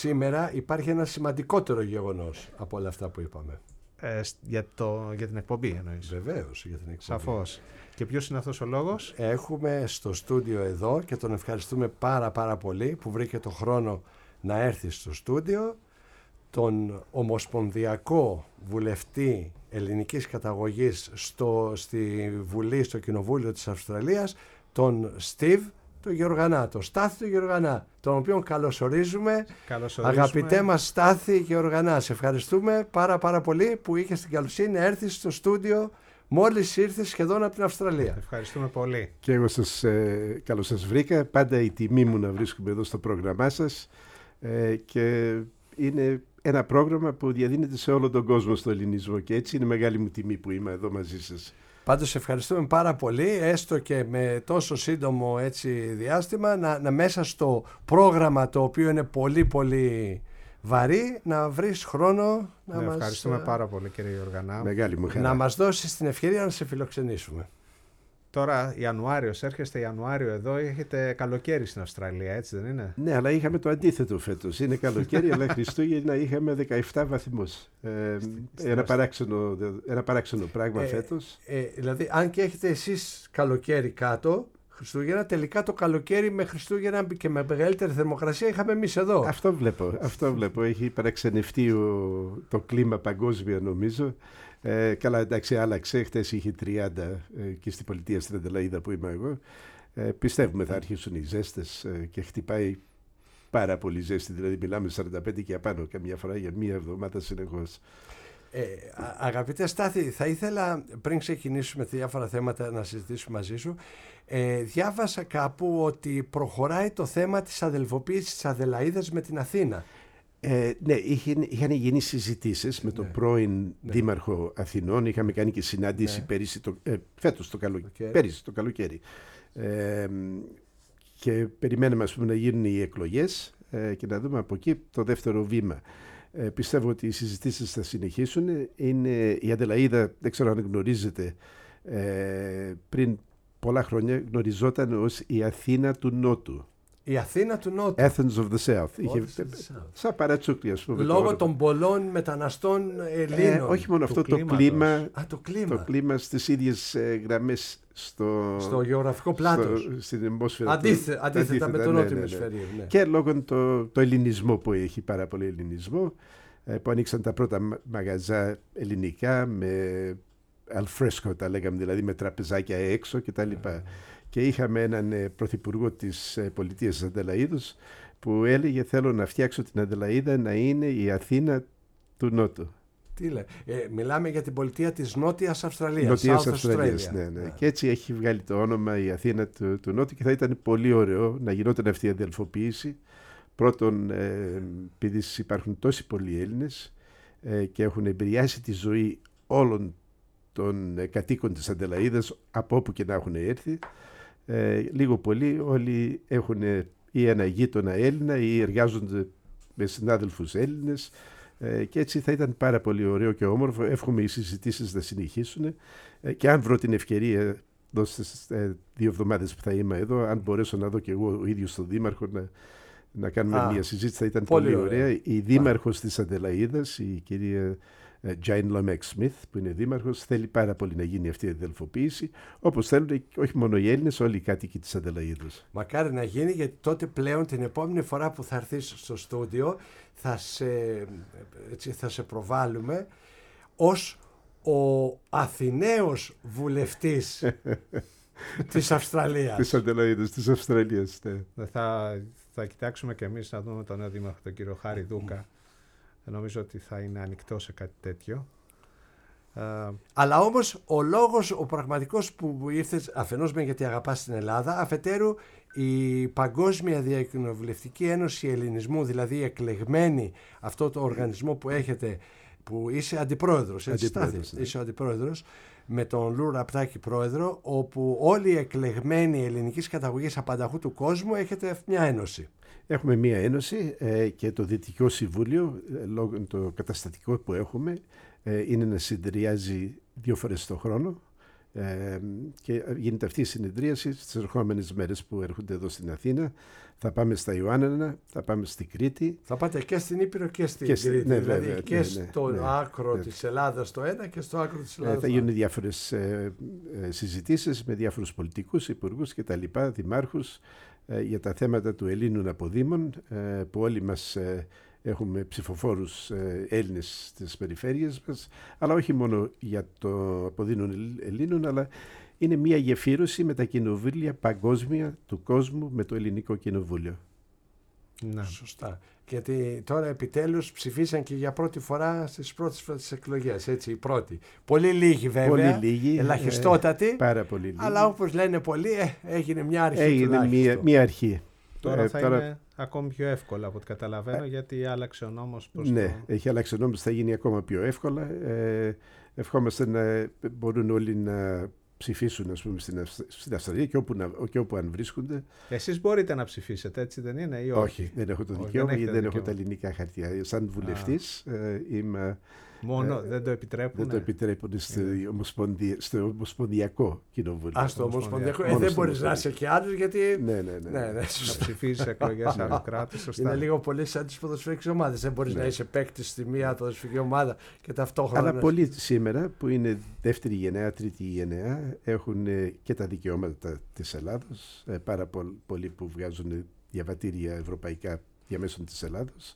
σήμερα υπάρχει ένα σημαντικότερο γεγονός από όλα αυτά που είπαμε. Για την εκπομπή εννοείς? Βεβαίως, για την εκπομπή. Σαφώς. Και ποιος είναι αυτός ο λόγος? Έχουμε στο στούντιο εδώ, και τον ευχαριστούμε πάρα πολύ που βρήκε το χρόνο να έρθει στο στούντιο, τον ομοσπονδιακό βουλευτή ελληνικής καταγωγής στη Βουλή, στο Κοινοβούλιο της Αυστραλίας, τον Steve του Γεωργανά, τον Στάθη του Γεωργανά, τον οποίον καλωσορίζουμε. Αγαπητέ μας Στάθη Γεωργανά, σε ευχαριστούμε πάρα πολύ που είχες την καλοσύνη να έρθεις στο στούντιο μόλις ήρθες σχεδόν από την Αυστραλία. Ευχαριστούμε πολύ. Και εγώ καλώς σας βρήκα. Πάντα η τιμή μου να βρίσκομαι εδώ στο πρόγραμμά σας, και είναι ένα πρόγραμμα που διαδίνεται σε όλο τον κόσμο στο ελληνισμό, και έτσι είναι μεγάλη μου τιμή που είμαι εδώ μαζί σας. Πάντως ευχαριστούμε πάρα πολύ, έστω και με τόσο σύντομο διάστημα, να μέσα στο πρόγραμμα, το οποίο είναι πολύ βαρύ, να βρεις χρόνο να ευχαριστούμε πάρα πολύ, κύριε Γεωργανά. Μεγάλη μου χαρά. Να μας δώσεις την ευκαιρία να σε φιλοξενήσουμε. Τώρα Ιανουάριος, έρχεστε Ιανουάριο εδώ, έχετε καλοκαίρι στην Αυστραλία, έτσι δεν είναι? Ναι, αλλά είχαμε το αντίθετο φέτος. Είναι καλοκαίρι, αλλά Χριστούγεννα είχαμε 17 βαθμούς. Ένα παράξενο πράγμα φέτος. Δηλαδή, αν και έχετε εσείς καλοκαίρι κάτω, Χριστούγεννα, τελικά το καλοκαίρι με Χριστούγεννα και με μεγαλύτερη θερμοκρασία είχαμε εμείς εδώ. Αυτό βλέπω. Έχει παραξενευτεί το κλίμα παγκόσμια, νομίζω. Καλά, εντάξει, άλλαξε. Χτες είχε 30 και στην πολιτεία στην Αντελαΐδα που είμαι εγώ. Πιστεύουμε θα αρχίσουν οι ζέστες, και χτυπάει πάρα πολύ ζέστη. Δηλαδή μιλάμε 45 και απάνω καμιά φορά για μία εβδομάδα συνεχώς. Αγαπητέ Στάθη, θα ήθελα πριν ξεκινήσουμε τη διάφορα θέματα να συζητήσουμε μαζί σου. Διάβασα κάπου ότι προχωράει το θέμα της αδελφοποίησης της Αδελαΐδας με την Αθήνα. Ναι, είχαν γίνει συζητήσεις με τον πρώην Δήμαρχο Αθηνών. Είχαμε κάνει και συνάντηση φέτος πέρυσι το καλοκαίρι. Και περιμέναμε, ας πούμε, να γίνουν οι εκλογές, και να δούμε από εκεί το δεύτερο βήμα. Πιστεύω ότι οι συζητήσεις θα συνεχίσουν. Η Αδελαΐδα, δεν ξέρω αν γνωρίζετε, πριν πολλά χρόνια γνωριζόταν ως η Αθήνα του Νότου. Η Αθήνα του Νότου. Athens of the South. Είχε σαν παρατσούκλι, ας πούμε. Λόγω των πολλών μεταναστών Ελλήνων. Όχι μόνο αυτό, το κλίμα. Το κλίμα στις ίδιες γραμμές στο γεωγραφικό πλάτος. Στην ατμόσφαιρα. Αντίθετα με το νότιο ημισφαίριο. Ναι. Και λόγω το ελληνισμό που έχει, πάρα πολύ ελληνισμό, που ανοίξαν τα πρώτα μαγαζά ελληνικά με alfresco, τα λέγαμε, δηλαδή με τραπεζάκια έξω κτλ. Και είχαμε έναν πρωθυπουργό της πολιτείας της Αντελαΐδος που έλεγε: θέλω να φτιάξω την Αντελαΐδα να είναι η Αθήνα του Νότου. Τι λέει? Μιλάμε για την πολιτεία της Νότιας Αυστραλίας. Νότιας Αυστραλίας, ναι. Και έτσι έχει βγάλει το όνομα η Αθήνα του Νότου, και θα ήταν πολύ ωραίο να γινόταν αυτή η αδελφοποίηση. Πρώτον, επειδή υπάρχουν τόσοι πολλοί Έλληνες και έχουν επηρεάσει τη ζωή όλων των κατοίκων της Αντελαΐδας από όπου και να έχουν έρθει. Λίγο πολύ όλοι έχουν ή ένα γείτονα Έλληνα ή εργάζονται με συνάδελφους Έλληνες, και έτσι θα ήταν πάρα πολύ ωραίο και όμορφο. Εύχομαι οι συζητήσεις να συνεχίσουν, και αν βρω την ευκαιρία στις 2 εβδομάδες που θα είμαι εδώ, αν μπορέσω να δω και εγώ ο ίδιος τον Δήμαρχο να κάνουμε μια συζήτηση, θα ήταν πολύ ωραία. Η Δήμαρχος της Αντελαΐδας, η κυρία Jane Lomax-Smith, που είναι δήμαρχος, θέλει πάρα πολύ να γίνει αυτή η αδελφοποίηση, όπως θέλουν όχι μόνο οι Έλληνες, όλοι οι κάτοικοι της Αντελαΐδας. Μακάρι να γίνει, γιατί τότε πλέον την επόμενη φορά που θα έρθεις στο στούντιο θα σε προβάλλουμε ως ο Αθηναίος βουλευτής της Αυστραλίας. Της Αντελαΐδας, της Αυστραλίας, ναι. Θα κοιτάξουμε και εμείς να δούμε τον νέο δήμαρχο, τον κύριο Χάρη Δούκα. Νομίζω ότι θα είναι ανοιχτό σε κάτι τέτοιο. Αλλά όμως ο πραγματικός που ήρθες, αφενός γιατί αγαπάς την Ελλάδα, αφετέρου η Παγκόσμια Διακοινοβουλευτική Ένωση Ελληνισμού, δηλαδή εκλεγμένη, αυτό το οργανισμό που έχετε, που είσαι αντιπρόεδρος, είσαι ο αντιπρόεδρος, με τον Λου Ραπτάκη πρόεδρο, όπου όλοι οι εκλεγμένοι ελληνικής καταγωγής απανταχού του κόσμου έχετε μια ένωση. Έχουμε μία ένωση, και το Δυτικό Συμβούλιο, λόγω το καταστατικό που έχουμε, είναι να συνεδριάζει 2 φορές το χρόνο, Και γίνεται αυτή η συνεδρίαση στις ερχόμενες μέρες που έρχονται εδώ στην Αθήνα. Θα πάμε στα Ιωάννενα, θα πάμε στη Κρήτη. Θα πάτε και στην Ήπειρο και στην Κρήτη. Ναι, δηλαδή βέβαια, και στο άκρο της Ελλάδας το ένα και στο άκρο της Ελλάδας θα γίνουν διάφορες συζητήσεις με διάφορους πολιτικούς, υπουργούς και τα λοιπά, δημάρχους, για τα θέματα του Ελλήνων αποδήμων, που όλοι μας έχουμε ψηφοφόρους Έλληνες στις περιφέρειες μας, αλλά όχι μόνο για το αποδείνων Ελλήνων, αλλά είναι μια γεφύρωση με τα κοινοβούλια παγκόσμια του κόσμου με το Ελληνικό Κοινοβούλιο. Να. Σωστά. Γιατί τώρα επιτέλους ψηφίσαν και για πρώτη φορά στις πρώτες εκλογές, έτσι, οι πρώτοι. Πολύ λίγοι βέβαια, πολύ λίγοι, ελαχιστότατοι, πάρα πολύ λίγοι. Αλλά όπως λένε πολλοί, έγινε μια αρχή. Έγινε μια αρχή. Τώρα θα είναι ακόμη πιο εύκολα από ό,τι καταλαβαίνω, γιατί άλλαξε ο νόμος. Έχει αλλάξει ο νόμος, θα γίνει ακόμα πιο εύκολα. Ευχόμαστε να μπορούν όλοι να ψηφίσουν, ας πούμε, στην Αυστραλία και όπου αν βρίσκονται. Εσείς μπορείτε να ψηφίσετε, έτσι δεν είναι, ή όχι? Όχι, δεν έχω το δικαίωμα, γιατί δεν έχω τα ελληνικά χαρτιά. Σαν βουλευτής είμαι... Μόνο δεν το επιτρέπουν. Δεν το επιτρέπουν στο Ομοσπονδιακό Κοινοβούλιο. Στο Ομοσπονδιακό. Δεν μπορεί να είσαι και άλλο, γιατί. Ναι. Να ψηφίσει εκλογές άλλου κράτους. Είναι λίγο πολύ σαν τις ποδοσφαιρικές ομάδες. Δεν μπορεί να είσαι παίκτης στη μία ποδοσφαιρική ομάδα και ταυτόχρονα. Αλλά πολλοί σήμερα που είναι δεύτερη γενεά, τρίτη γενεά έχουν και τα δικαιώματα της Ελλάδος. Πάρα πολλοί που βγάζουν διαβατήρια ευρωπαϊκά διαμέσων της Ελλάδος,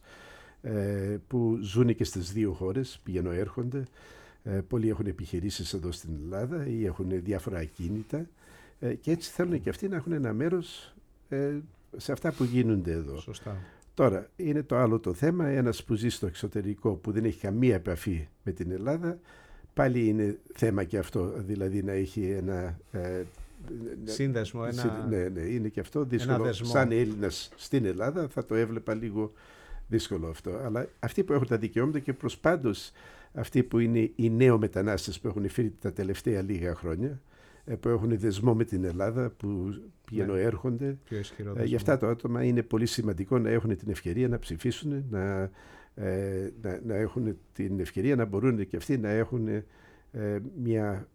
που ζουν και στις δύο χώρες, πηγαίνουν έρχονται. Πολλοί έχουν επιχειρήσεις εδώ στην Ελλάδα ή έχουν διάφορα ακίνητα, και έτσι θέλουν και αυτοί να έχουν ένα μέρος σε αυτά που γίνονται εδώ. Σωστά. Τώρα, είναι το άλλο το θέμα, ένας που ζει στο εξωτερικό που δεν έχει καμία επαφή με την Ελλάδα, πάλι είναι θέμα και αυτό, δηλαδή να έχει ένα... σύνδεσμο, ναι, είναι και αυτό δύσκολο. Σαν Έλληνας στην Ελλάδα θα το έβλεπα λίγο δύσκολο αυτό. Αλλά αυτοί που έχουν τα δικαιώματα και προς πάντως αυτοί που είναι οι νέο-μετανάστες που έχουν φύγει τα τελευταία λίγα χρόνια, που έχουν δεσμό με την Ελλάδα, που πηγαίνουν έρχονται, για αυτά τα άτομα είναι πολύ σημαντικό να έχουν την ευκαιρία να ψηφίσουν, να έχουν την ευκαιρία να μπορούν και αυτοί να έχουν μια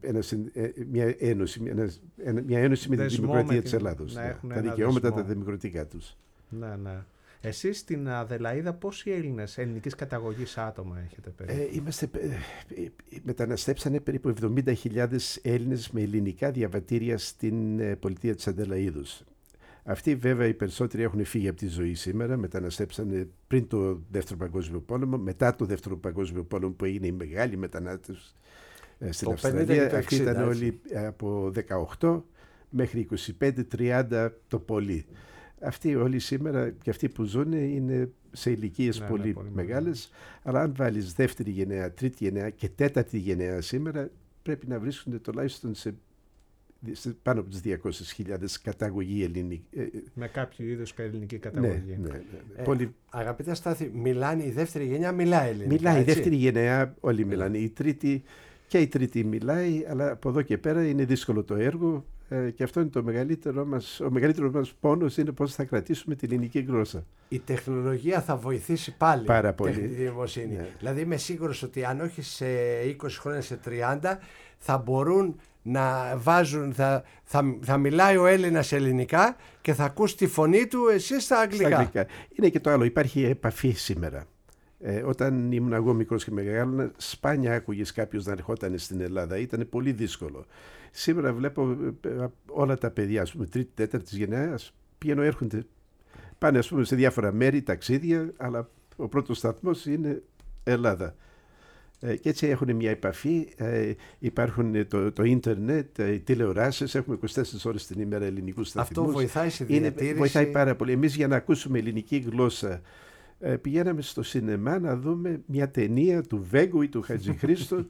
ένωση με την δημοκρατία της Ελλάδος. Τα δικαιώματα τα δημοκρατικά τους. Ναι. Εσείς στην Αδελαΐδα πόσοι Έλληνες ελληνικής καταγωγής άτομα έχετε περίπου? Μεταναστέψανε περίπου 70.000 Έλληνες με ελληνικά διαβατήρια στην πολιτεία της Αδελαΐδος. Αυτοί βέβαια οι περισσότεροι έχουν φύγει από τη ζωή σήμερα, μεταναστέψανε πριν το Δεύτερο Παγκόσμιο Πόλεμο, μετά το Δεύτερο Παγκόσμιο Πόλεμο που έγινε η μεγάλη μετανάστευση στην Αυστραλία. Αυτοί ήταν όλοι από 18 μέχρι 25-30 το πολύ. Αυτοί όλοι σήμερα και αυτοί που ζουν είναι σε ηλικίες πολύ μεγάλες, αλλά αν βάλεις δεύτερη γενναία, τρίτη γενναία και τέταρτη γενναία σήμερα, πρέπει να βρίσκονται τουλάχιστον σε πάνω από τις 200.000 καταγωγή ελληνική. Με κάποιο είδους ελληνική καταγωγή. Ναι. Αγαπητέ Στάθη, η δεύτερη γενιά μιλάει ελληνικά. Μιλάει η δεύτερη γενναία, όλοι μιλάνε. Η τρίτη και η τρίτη μιλάει, αλλά από εδώ και πέρα είναι δύσκολο το έργο. Και αυτό είναι ο μεγαλύτερο μας πόνος, είναι πώς θα κρατήσουμε την ελληνική γλώσσα. Η τεχνολογία θα βοηθήσει πάλι πάρα πολύ τη δημοσύνη. Ναι. Δηλαδή είμαι σίγουρος ότι αν όχι σε 20 χρόνια, σε 30 θα μπορούν να βάζουν, θα μιλάει ο Έλληνας ελληνικά και θα ακούς τη φωνή του εσείς στα αγγλικά. Είναι και το άλλο, υπάρχει επαφή σήμερα. Όταν ήμουν εγώ μικρός και μεγάλωνα, σπάνια άκουγες κάποιος να ερχόταν στην Ελλάδα. Ήταν πολύ δύσκολο. Σήμερα βλέπω όλα τα παιδιά, ας πούμε, τρίτη, τέταρτη γενιάς, πηγαίνουν, έρχονται, πάνε ας πούμε σε διάφορα μέρη, ταξίδια, αλλά ο πρώτος σταθμός είναι Ελλάδα. Και έτσι έχουν μια επαφή, υπάρχουν το ίντερνετ, οι τηλεοράσεις, έχουμε 24 ώρες την ημέρα ελληνικούς σταθμούς. Αυτό βοηθάει στη διατήρηση. Βοηθάει πάρα πολύ. Εμείς για να ακούσουμε ελληνική γλώσσα, πηγαίναμε στο σινεμά να δούμε μια ταινία του Βέγκου ή του Χατζηχρήστου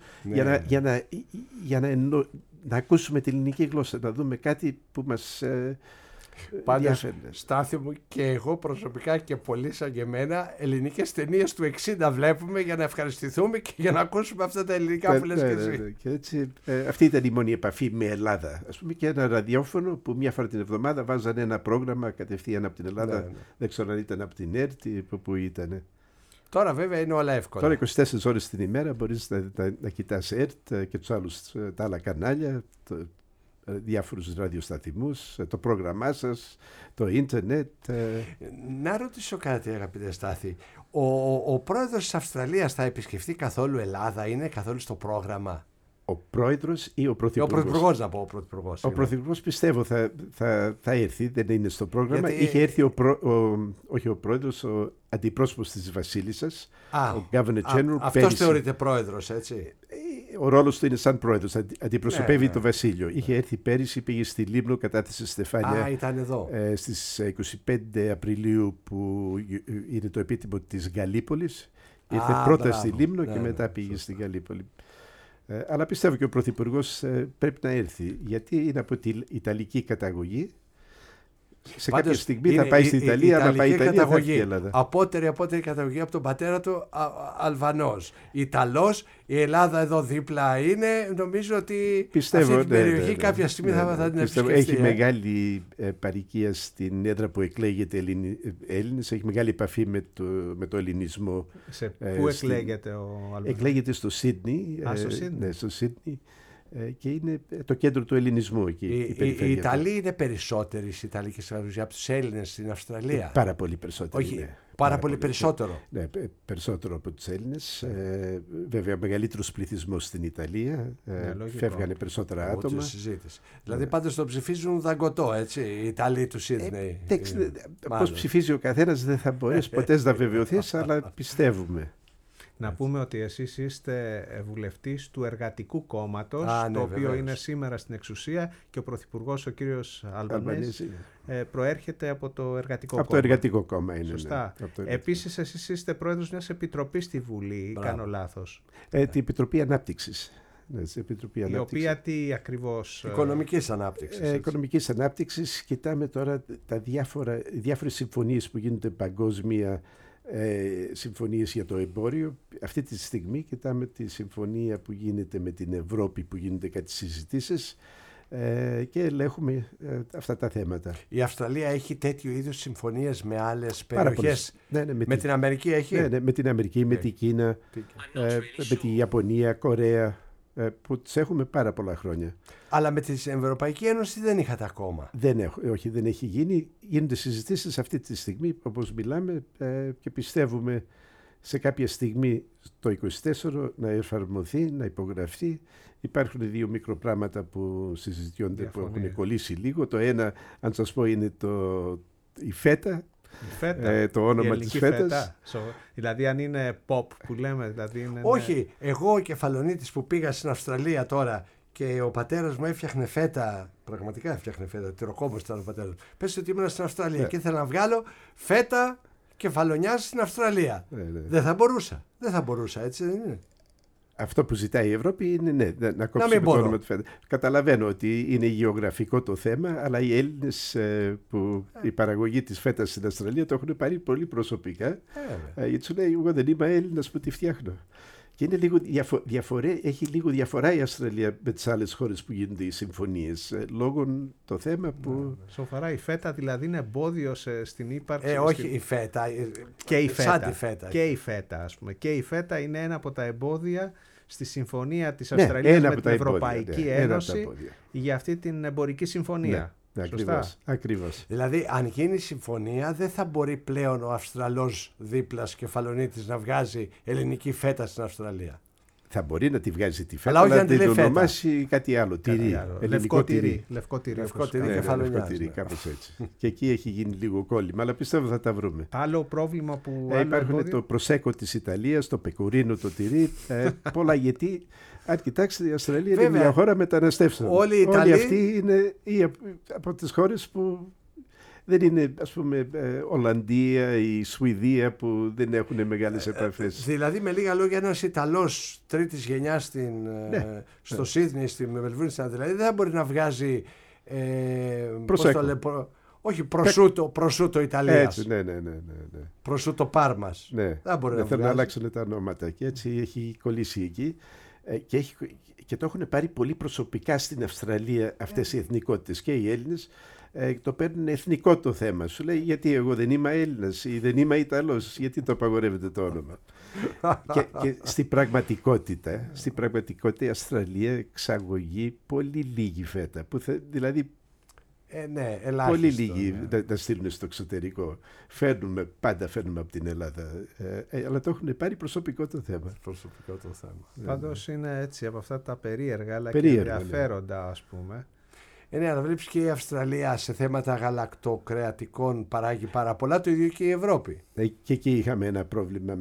για να ακούσουμε την ελληνική γλώσσα, να δούμε κάτι που μας Πάντως, Στάθη μου, και εγώ προσωπικά και πολλοί σαν και εμένα, ελληνικές ταινίες του 60 βλέπουμε για να ευχαριστηθούμε και για να ακούσουμε αυτά τα ελληνικά που λες και εσύ. Και έτσι, αυτή ήταν η μόνη επαφή με Ελλάδα. Ας πούμε, και ένα ραδιόφωνο που μια φορά την εβδομάδα βάζανε ένα πρόγραμμα κατευθείαν από την Ελλάδα. Δεν ξέρω αν ήταν από την ΕΡΤ ή που ήταν. Τώρα βέβαια είναι όλα εύκολα. Τώρα 24 ώρες την ημέρα μπορείς να κοιτάς ΕΡΤ και τα άλλα κανάλια, διάφορους ραδιοσταθμούς, το πρόγραμμά σας, το ίντερνετ. Να ρωτήσω κάτι, αγαπητέ Στάθη. Ο πρόεδρος της Αυστραλίας θα επισκεφτεί καθόλου Ελλάδα, είναι καθόλου στο πρόγραμμα? Ο πρόεδρος ή ο πρωθυπουργός? Ο πρωθυπουργός, να πω. Ο πρωθυπουργός, ο πρωθυπουργός πιστεύω θα έρθει, δεν είναι στο πρόγραμμα. Γιατί... Είχε έρθει όχι ο πρόεδρος, ο αντιπρόσωπος της Βασίλισσας, ο Governor General. Αυτός θεωρείται πρόεδρος, έτσι. Ο ρόλος του είναι σαν πρόεδρος, αντιπροσωπεύει το Βασίλειο. Είχε έρθει πέρυσι, πήγε στη Λίμνο, κατάθεσε στεφάνια. Ήταν εδώ. Στις 25 Απριλίου που είναι το επίτιμο της Γαλλίπολης. Ήρθε πρώτα στη Λίμνο και μετά πήγε στη Γαλλίπολη. Αλλά πιστεύω και ο Πρωθυπουργός πρέπει να έρθει, γιατί είναι από την Ιταλική καταγωγή. Σε κάποια στιγμή θα πάει στην Ιταλία, αλλά πάει η Ιταλία θα έρθει η Ελλάδα. Απότερη καταγωγή από τον πατέρα του, Αλβανός. Ιταλός, η Ελλάδα εδώ δίπλα είναι. Νομίζω ότι πιστεύω, αυτή την περιοχή κάποια στιγμή θα την επισκεφτεί. Έχει μεγάλη παροικία στην έδρα που εκλέγεται Έλληνες, έχει μεγάλη επαφή με το ελληνισμό. Πού εκλέγεται ο Αλβανός? Εκλέγεται στο Σίδνεϊ. Στο Σίδνεϊ. Και είναι το κέντρο του ελληνισμού εκεί. Οι Ιταλοί είναι περισσότεροι στις Ιταλικές καταγωγές από τους Έλληνες στην Αυστραλία. Πάρα πολύ περισσότεροι. Όχι, πάρα πολύ περισσότερο. Ναι, περισσότερο από τους Έλληνες. Βέβαια, μεγαλύτερος πληθυσμός στην Ιταλία. Φεύγανε περισσότερα άτομα. Δηλαδή, πάντως το ψηφίζουν δαγκωτό, έτσι, οι Ιταλοί του Σίδνεϊ. Πώς ψηφίζει ο καθένας δεν θα μπορέσει ποτέ να βεβαιωθείς, αλλά πιστεύουμε. Να πούμε ότι εσείς είστε βουλευτής του Εργατικού Κόμματος, το οποίο είναι σήμερα στην εξουσία, και ο Πρωθυπουργός, ο κύριος Αλμπανέζη, προέρχεται από το Εργατικό Κόμμα. Από το Εργατικό Κόμμα είναι. Σωστά. Ναι. Επίσης, εσείς είστε πρόεδρος μιας επιτροπής στη Βουλή, κάνω λάθος? Την Επιτροπή Ανάπτυξης. Η οποία τι ακριβώς? Οικονομικής ανάπτυξης. Οικονομικής ανάπτυξης. Κοιτάμε τώρα διάφορες συμφωνίες που γίνονται παγκόσμια, συμφωνίες για το εμπόριο. Αυτή τη στιγμή κοιτάμε τη συμφωνία που γίνεται με την Ευρώπη, που γίνονται κάτι συζητήσεις, και ελέγχουμε αυτά τα θέματα. Η Αυστραλία έχει τέτοιου είδους συμφωνίες με άλλες περιοχές? Με την Αμερική έχει? Ναι, με την Αμερική, με την Κίνα, με τη Ιαπωνία, Κορέα, που τις έχουμε πάρα πολλά χρόνια. Αλλά με την Ευρωπαϊκή Ένωση δεν είχατε ακόμα? Όχι, δεν έχει γίνει. Γίνονται συζητήσεις αυτή τη στιγμή, όπως μιλάμε, και πιστεύουμε σε κάποια στιγμή το 24 να εφαρμοθεί, να υπογραφεί. Υπάρχουν δύο μικροπράγματα που συζητιόνται, που έχουν κολλήσει λίγο. Το ένα, αν σας πω, είναι η φέτα. Το όνομα της φέτας. Δηλαδή αν είναι pop που λέμε, δηλαδή είναι... Όχι, εγώ ο Κεφαλονίτης που πήγα στην Αυστραλία τώρα και ο πατέρας μου έφτιαχνε φέτα, πραγματικά έφτιαχνε φέτα, τυροκόμος ήταν ο πατέρας μου. Πες ότι ήμουν στην Αυστραλία και ήθελα να βγάλω φέτα κεφαλονιάς στην Αυστραλία. Δεν θα μπορούσα, έτσι δεν είναι? Αυτό που ζητάει η Ευρώπη είναι να κόψουμε το όνομα του φέτα. Καταλαβαίνω ότι είναι γεωγραφικό το θέμα, αλλά οι Έλληνες η παραγωγή της φέτας στην Αυστραλία το έχουν πάρει πολύ προσωπικά. Γιατί σου λέει, εγώ δεν είμαι Έλληνας που τη φτιάχνω. Και είναι λίγο έχει λίγο διαφορά η Αυστραλία με τις άλλες χώρες που γίνονται οι συμφωνίες, λόγω το θέμα που... Σοβαρά, η φέτα δηλαδή είναι εμπόδιο στην ύπαρξη... όχι η φέτα, και η φέτα, σαν τη φέτα. Και η φέτα, ας πούμε. Και η φέτα είναι ένα από τα εμπόδια στη συμφωνία της Αυστραλίας με την Ευρωπαϊκή Ένωση για αυτή την εμπορική συμφωνία. Ακριβώς. Δηλαδή, αν γίνει συμφωνία, δεν θα μπορεί πλέον ο Αυστραλός δίπλας Κεφαλονίτης να βγάζει ελληνική φέτα στην Αυστραλία. Θα μπορεί να τη βγάζει τη φέτα, αλλά να την ονομάσει κάτι άλλο. Λευκό τυρί. Λευκό τυρί, κάπως έτσι. Και εκεί έχει γίνει λίγο κόλλημα, αλλά πιστεύω θα τα βρούμε. Άλλο πρόβλημα που... Υπάρχουν το προσέκο της Ιταλίας, το πεκουρίνο, το τυρί, πολλά, γιατί... Αν κοιτάξετε, η Αυστραλία είναι μια χώρα μεταναστεύσεων. Όλοι αυτοί είναι από τις χώρες που δεν είναι, ας πούμε, Ολλανδία ή Σουηδία, που δεν έχουν μεγάλες επαφές. Δηλαδή, με λίγα λόγια, ένας Ιταλός τρίτης γενιάς στο Σίδνεϊ, στη Μελβούρνη, στην Αδελαίδη, δεν θα μπορεί να βγάζει προσούτο Ιταλίας. Έτσι, ναι. Προσούτο Πάρμας. Ναι. Δεν μπορεί να θέλουν να αλλάξουν τα ονόματα. Και έτσι έχει κολλήσει εκεί. Και το έχουν πάρει πολύ προσωπικά στην Αυστραλία αυτές οι εθνικότητες, και οι Έλληνες. το παίρνουν εθνικό το θέμα. Σου λέει γιατί εγώ δεν είμαι Έλληνας ή δεν είμαι Ιταλός, γιατί το απαγορεύεται το όνομα. και στην πραγματικότητα η Αυστραλία εξαγωγή πολύ λίγη φέτα. Δηλαδή ναι, πολύ λίγοι τα στείλουν στο εξωτερικό. Πάντα φέρνουμε από την Ελλάδα. Αλλά το έχουν πάρει προσωπικό το θέμα. Πάντως είναι έτσι από αυτά τα περίεργα αλλά και ενδιαφέροντα, ας πούμε. Ναι, αλλά βλέπεις και η Αυστραλία σε θέματα γαλακτοκρεατικών παράγει πάρα πολλά, το ίδιο και η Ευρώπη. Και εκεί είχαμε ένα πρόβλημα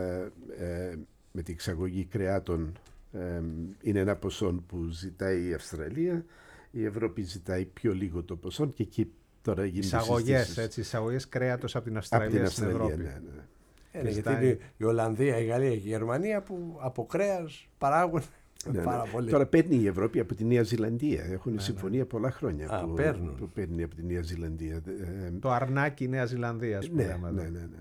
με την εξαγωγή κρεάτων. Είναι ένα ποσό που ζητάει η Αυστραλία. Η Ευρώπη ζητάει πιο λίγο το ποσό και εκεί τώρα γίνεται εισαγωγές κρέατος από την Αυστραλία στην Ευρώπη. Ναι. Γιατί είναι η Ολλανδία, η Γαλλία και η Γερμανία που από κρέας παράγουν πάρα πολύ. Τώρα παίρνει η Ευρώπη από τη Νέα Ζηλανδία. Έχουν συμφωνία πολλά χρόνια που παίρνει από τη Νέα Ζηλανδία. Το αρνάκι Νέα Ζηλανδίας που λέμε.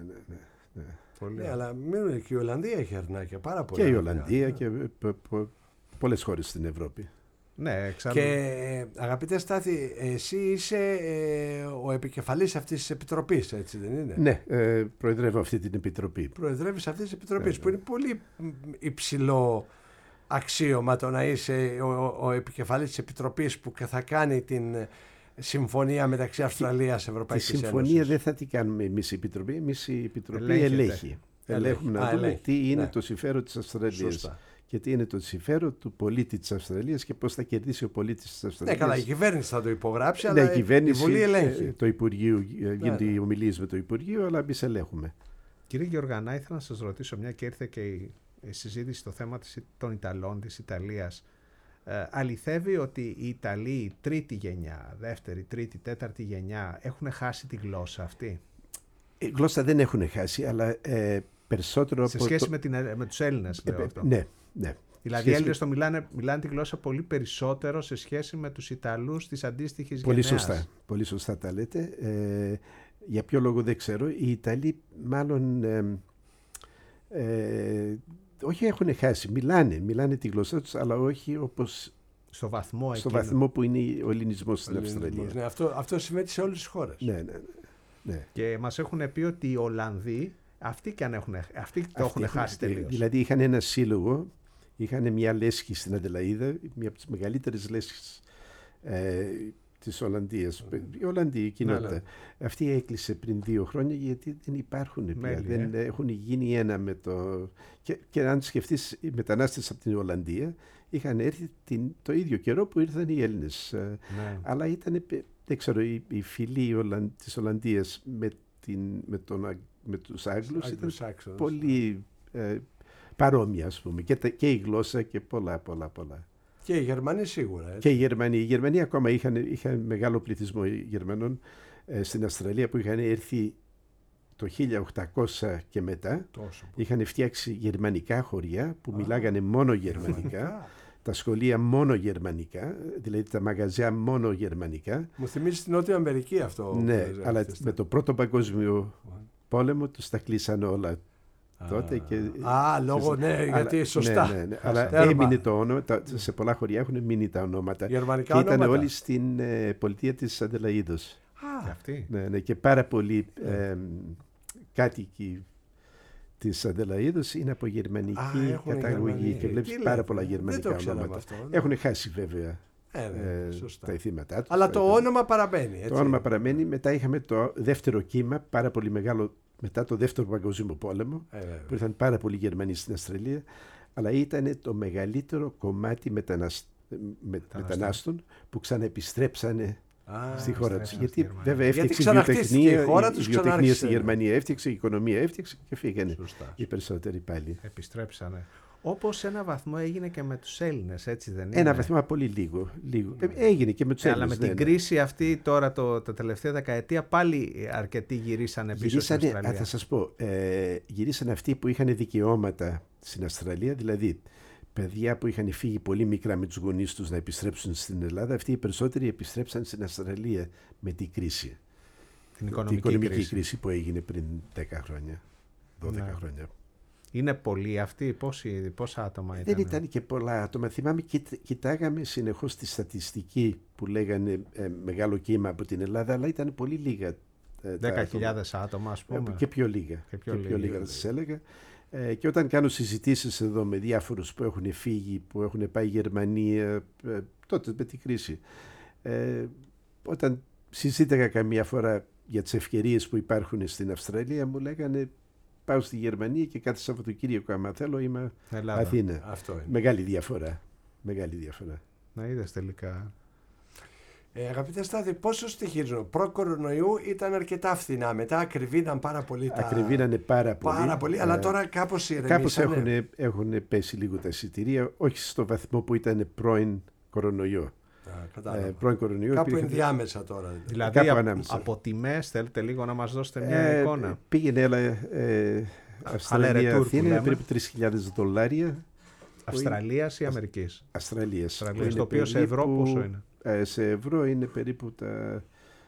Ναι. Αλλά μην και η Ολλανδία έχει αρνάκια πάρα πολλά. Και η Ολλανδία και πολλές χώρες στην Ευρώπη. Ναι, εξάλλου. Και αγαπητέ Στάθη, εσύ είσαι ο επικεφαλής αυτής της επιτροπής, έτσι δεν είναι? Ναι, προεδρεύω αυτή την επιτροπή. Προεδρεύεις αυτής της επιτροπής, που είναι πολύ υψηλό αξίωμα το να είσαι ο επικεφαλής της επιτροπής που θα κάνει την συμφωνία μεταξύ Αυστραλίας και Ευρωπαϊκής Ένωσης. Τη συμφωνία δεν θα την κάνουμε εμείς η επιτροπή, η επιτροπή ελέγχει. Ελέγχουμε να δούμε τι είναι το συμφέρον της Αυστραλίας. Σωστά. Και τι είναι το συμφέρον του πολίτη της Αυστραλίας και πώς θα κερδίσει ο πολίτης της Αυστραλίας. Ναι, καλά, η κυβέρνηση θα το υπογράψει, αλλά η Βουλή ελέγχει. Το Υπουργείο, γίνονται οι ομιλίες με το Υπουργείο, αλλά εμείς ελέγχουμε. Κύριε Γεωργανά, ήθελα να σας ρωτήσω, μια και ήρθε και η συζήτηση στο θέμα των Ιταλών, της Ιταλίας. Αληθεύει ότι οι Ιταλοί τρίτη γενιά, δεύτερη, τρίτη, τέταρτη γενιά έχουν χάσει τη γλώσσα αυτή? Η γλώσσα δεν έχουν χάσει, αλλά περισσότερο... Σε σχέση με τους Έλληνες, λέω αυτό. Ναι. Δηλαδή οι Έλληνες μιλάνε τη γλώσσα πολύ περισσότερο σε σχέση με τους Ιταλούς της αντίστοιχης γενιάς. Πολύ σωστά τα λέτε. Για ποιο λόγο δεν ξέρω. Οι Ιταλοί μάλλον όχι έχουν χάσει. Μιλάνε τη γλώσσα τους, αλλά όχι όπως στο βαθμό που είναι ο ελληνισμός στην Αυστραλία. Ναι, αυτό συμβαίνει σε όλες τις χώρες. Ναι. Και μας έχουν πει ότι οι Ολλανδοί αυτοί το έχουν χάσει τελείως. Δηλαδή είχαν ένα σύλλογο, είχαν μια λέσχη στην Αντελαΐδα, μια από τις μεγαλύτερες λέσχες της Ολλανδίας. Η Ολλανδία κοινότητα. Αυτή έκλεισε πριν 2 χρόνια γιατί δεν υπάρχουν πια. Δεν έχουν γίνει ένα με το... Και αν σκεφτείς, οι μετανάστες από την Ολλανδία είχαν έρθει το ίδιο καιρό που ήρθαν οι Έλληνες. Αλλά ήταν, δεν ξέρω, η φυλή της Ολλανδίας με τους Άγγλους ήταν πολύ παρόμοια, ας πούμε, και η γλώσσα και πολλά. Και οι Γερμανοί σίγουρα. Έτσι. Και οι Γερμανοί ακόμα είχαν μεγάλο πληθυσμό Γερμανών στην Αυστραλία που είχαν έρθει το 1800 και μετά. Είχαν φτιάξει γερμανικά χωριά που μιλάγανε μόνο γερμανικά. Τα σχολεία μόνο γερμανικά, δηλαδή τα μαγαζιά μόνο γερμανικά. Μου θυμίζει στην Νότια Αμερική αυτό. Ναι, αλλά με το Πρώτο Παγκόσμιο Πόλεμο τους τα κλείσαν όλα τότε. Λόγω, γιατί σωστά. Ναι. Αλλά έμεινε το όνομα, σε πολλά χωριά έχουν μείνει τα ονόματα. Γερμανικά και ήταν ονόματα. όλοι στην πολιτεία της Αντελαΐδος. Αυτή. Ναι, και πάρα πολλοί κάτοικοι της Αντελαΐδος είναι από γερμανική καταγωγή και βλέπεις πάρα πολλά γερμανικά ονόματα. Έχουν χάσει βέβαια τα ηθήματά τους. Αλλά το όνομα παραμένει. Έτσι. Το όνομα παραμένει. Μετά είχαμε το δεύτερο κύμα, πάρα πολύ μεγάλο, μετά το δεύτερο παγκόσμιο πόλεμο, που ήρθαν πάρα πολλοί Γερμανοί στην Αυστραλία, αλλά ήταν το μεγαλύτερο κομμάτι μετανάστων που ξαναεπιστρέψανε στη χώρα τους. Γιατί βέβαια έφτιαξε βιοτεχνία στη Γερμανία, έφτιαξε η οικονομία, έφτιαξε και φύγανε οι περισσότεροι πάλι. Επιστρέψανε. Όπως σε ένα βαθμό έγινε και με τους Έλληνες, έτσι δεν είναι? Ένα βαθμό πολύ λίγο. Έγινε και με τους Έλληνες. Αλλά με την κρίση αυτή τώρα τα τελευταία δεκαετία πάλι αρκετοί γυρίσανε πίσω στην Αυστραλία. Θα σας πω, γυρίσανε αυτοί που είχαν δικαιώματα στην Αυστραλία, δηλαδή παιδιά που είχαν φύγει πολύ μικρά με τους γονείς τους να επιστρέψουν στην Ελλάδα, αυτοί οι περισσότεροι επιστρέψαν στην Αυστραλία με την κρίση. Την οικονομική κρίση που έγινε πριν 10 χρόνια, 12 χρόνια. Είναι πολλοί αυτοί, πόσα άτομα ήταν? Δεν ήταν και πολλά άτομα. Θυμάμαι, κοιτάγαμε συνεχώς τη στατιστική που λέγανε μεγάλο κύμα από την Ελλάδα, αλλά ήταν πολύ λίγα. 10.000 άτομα, ας πούμε. Και πιο λίγα. Και πιο λίγα θα σας έλεγα. Και όταν κάνω συζητήσεις εδώ με διάφορους που έχουν φύγει, που έχουν πάει Γερμανία, τότε με την κρίση, όταν συζήτηκα καμία φορά για τις ευκαιρίες που υπάρχουν στην Αυστραλία, μου λέγανε πάω στη Γερμανία και κάθε Σαββατοκύριακο άμα θέλω είμαι Ελλάδα. Αθήνα. Αυτό είναι. Μεγάλη διαφορά. Μεγάλη διαφορά. Να είδες τελικά. Αγαπητέ Στάθη, πόσο στοιχίζουν? Προ-κορονοϊού ήταν αρκετά φθηνά. Μετά ακριβήναν πάρα πολύ. Ακριβήνανε πάρα πολύ. Πάρα πολύ, αλλά τώρα κάπως ηρεμήσανε. Κάπως έχουν πέσει λίγο τα εισιτήρια, όχι στο βαθμό που ήταν πρώην κορονοϊό. Πρώην κορονοϊό. Κάπου ενδιάμεσα τώρα. Δηλαδή από τιμές θέλετε λίγο να μας δώσετε μια εικόνα? Πήγαινε Αυστραλία, Αθήνα, είναι περίπου $3,000. Αυστραλίας ή Αμερικής? Αυστραλίας. Το οποίο σε ευρώ πόσο είναι? Σε ευρώ είναι περίπου τα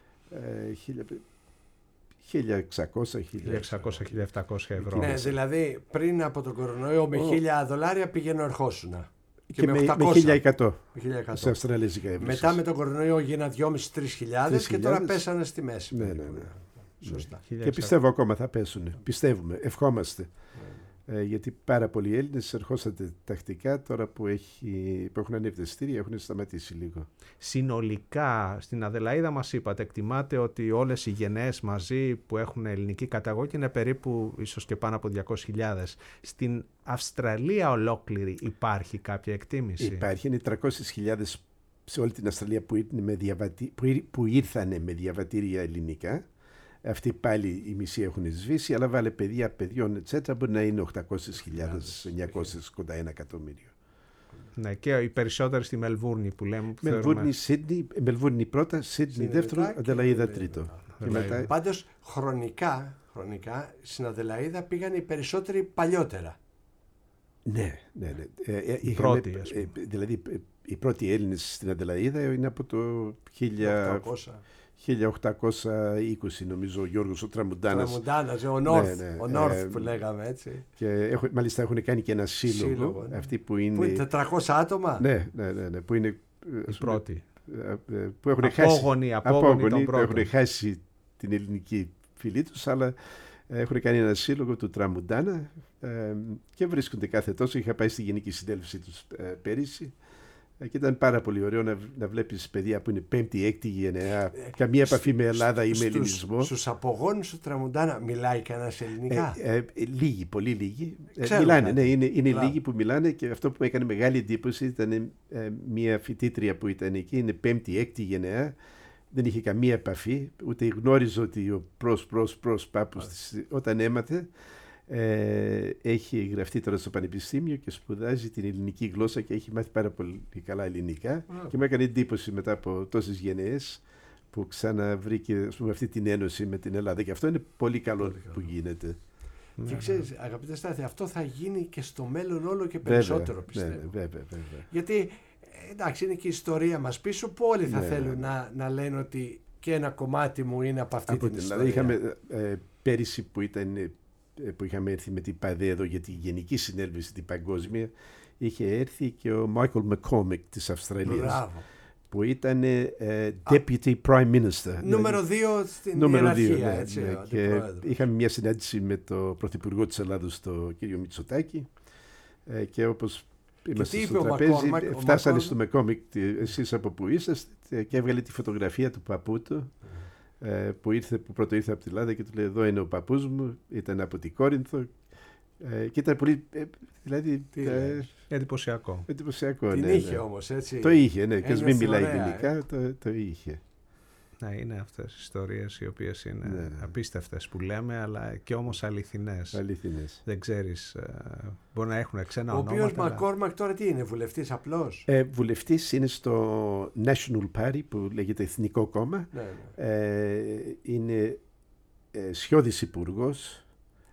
1.600-1.700 ευρώ. Ναι, δηλαδή πριν από τον κορονοϊό με $1,000 πήγαινε ερχόσουνα. Και με 1.100 σε αυστραλιζικά ευρώ. Μετά με τον κορονοϊό γίνανε 2.500-3.000 και τώρα πέσανε στη μέση. Ναι. Σωστά. Και πιστεύω ακόμα θα πέσουν. Πιστεύουμε, ευχόμαστε. Γιατί πάρα πολλοί Έλληνες ερχόσατε τακτικά, τώρα που έχουν ανέβει τα εισιτήρια έχουν σταματήσει λίγο. Συνολικά στην Αδελαΐδα μας είπατε, εκτιμάται ότι όλες οι γενναίες μαζί που έχουν ελληνική καταγωγή είναι περίπου ίσως και πάνω από 200.000. Στην Αυστραλία ολόκληρη υπάρχει κάποια εκτίμηση? Υπάρχει, είναι 300.000 σε όλη την Αυστραλία που ήρθανε με διαβατήρια ελληνικά. Αυτοί πάλι οι μισοί έχουν σβήσει, αλλά βάλε παιδιών, etc. Μπορεί να είναι 800.000, 900, κοντά 1 εκατομμύριο. Ναι, και οι περισσότεροι στη Μελβούρνη που λέμε. Μελβούρνη πρώτα, Σίδνη δεύτερο, Αδελαΐδα τρίτο. Πάντως χρονικά στην Αδελαΐδα πήγαν οι περισσότεροι παλιότερα. Ναι. Οι πρώτοι, δηλαδή οι πρώτοι Έλληνες στην Αδελαΐδα είναι από το 1820 νομίζω, ο Γιώργος ο Τραμπουντάνας. Ο Νόρθ που λέγαμε έτσι. Και μάλιστα έχουν κάνει και ένα σύλλογο. Αυτοί που είναι... Που είναι 400 άτομα. Ναι. Που είναι... Οι πρώτοι. Που έχουν απόγονοι που έχουν χάσει την ελληνική φυλή τους, αλλά έχουν κάνει ένα σύλλογο του Τραμπουντάνα και βρίσκονται κάθε τόσο. Είχα πάει στη Γενική Συνέλευση τους πέρυσι. Και ήταν πάρα πολύ ωραίο να βλέπεις παιδιά που είναι πέμπτη, έκτη γενεά, καμία επαφή με Ελλάδα ή με ελληνισμό. Στους απογόνους του Τραμπουντάνα μιλάει κανένας ελληνικά? Λίγοι, πολύ λίγοι. Μιλάνε, ναι, είναι λίγοι που μιλάνε, και αυτό που έκανε μεγάλη εντύπωση ήταν μια φοιτήτρια που ήταν εκεί, είναι πέμπτη, έκτη γενεά, δεν είχε καμία επαφή, ούτε γνώριζε ότι ο προς πάπους της, όταν έμαθε, έχει γραφτεί τώρα στο πανεπιστήμιο και σπουδάζει την ελληνική γλώσσα και έχει μάθει πάρα πολύ καλά ελληνικά. Και μου έκανε εντύπωση μετά από τόσες γενναίες που ξαναβρήκε, ας πούμε, αυτή την ένωση με την Ελλάδα, και αυτό είναι πολύ καλό που γίνεται. Και ξέρεις, αγαπητέ Στάθη, αυτό θα γίνει και στο μέλλον όλο και περισσότερο, πιστεύω. Βέβαια. Γιατί εντάξει, είναι και η ιστορία μας πίσω που όλοι θα θέλουν να λένε ότι και ένα κομμάτι μου είναι από αυτή την ιστορία. Είχαμε πέρυσι που είχαμε έρθει με την ΠΑΔΕ εδώ για τη Γενική Συνέλευση την παγκόσμια, είχε έρθει και ο Μάικλ Μακκόμικ της Αυστραλίας. Μπράβο. Που ήταν Deputy Prime Minister. Νούμερο 2 στην ιεραρχία. Ναι. Και είχαμε μια συνάντηση με τον Πρωθυπουργό της Ελλάδος, τον κύριο Μητσοτάκη, και όπως είμαστε στο τραπέζι, φτάσανε στο Μακκόμικ, εσείς από που είσαστε, και έβγαλε τη φωτογραφία του παππού του, που πρώτο ήρθε από τη Ελλάδα, και του λέει: εδώ είναι ο παππούς μου, ήταν από την Κόρινθο, και ήταν πολύ, δηλαδή, εντυπωσιακό. Την είχε όμως, έτσι. Το είχε, ναι, και ας μην μιλάει ελληνικά, το είχε. Ναι, είναι αυτές οι ιστορίες οι οποίες είναι απίστευτες που λέμε, αλλά και όμως αληθινές. Δεν ξέρεις, μπορεί να έχουν ξένα ονόματα. Ο οποίος Μακκόρμακ τώρα τι είναι, βουλευτής απλώς? Βουλευτής είναι στο National Party που λέγεται Εθνικό Κόμμα. Είναι σκιώδης υπουργός,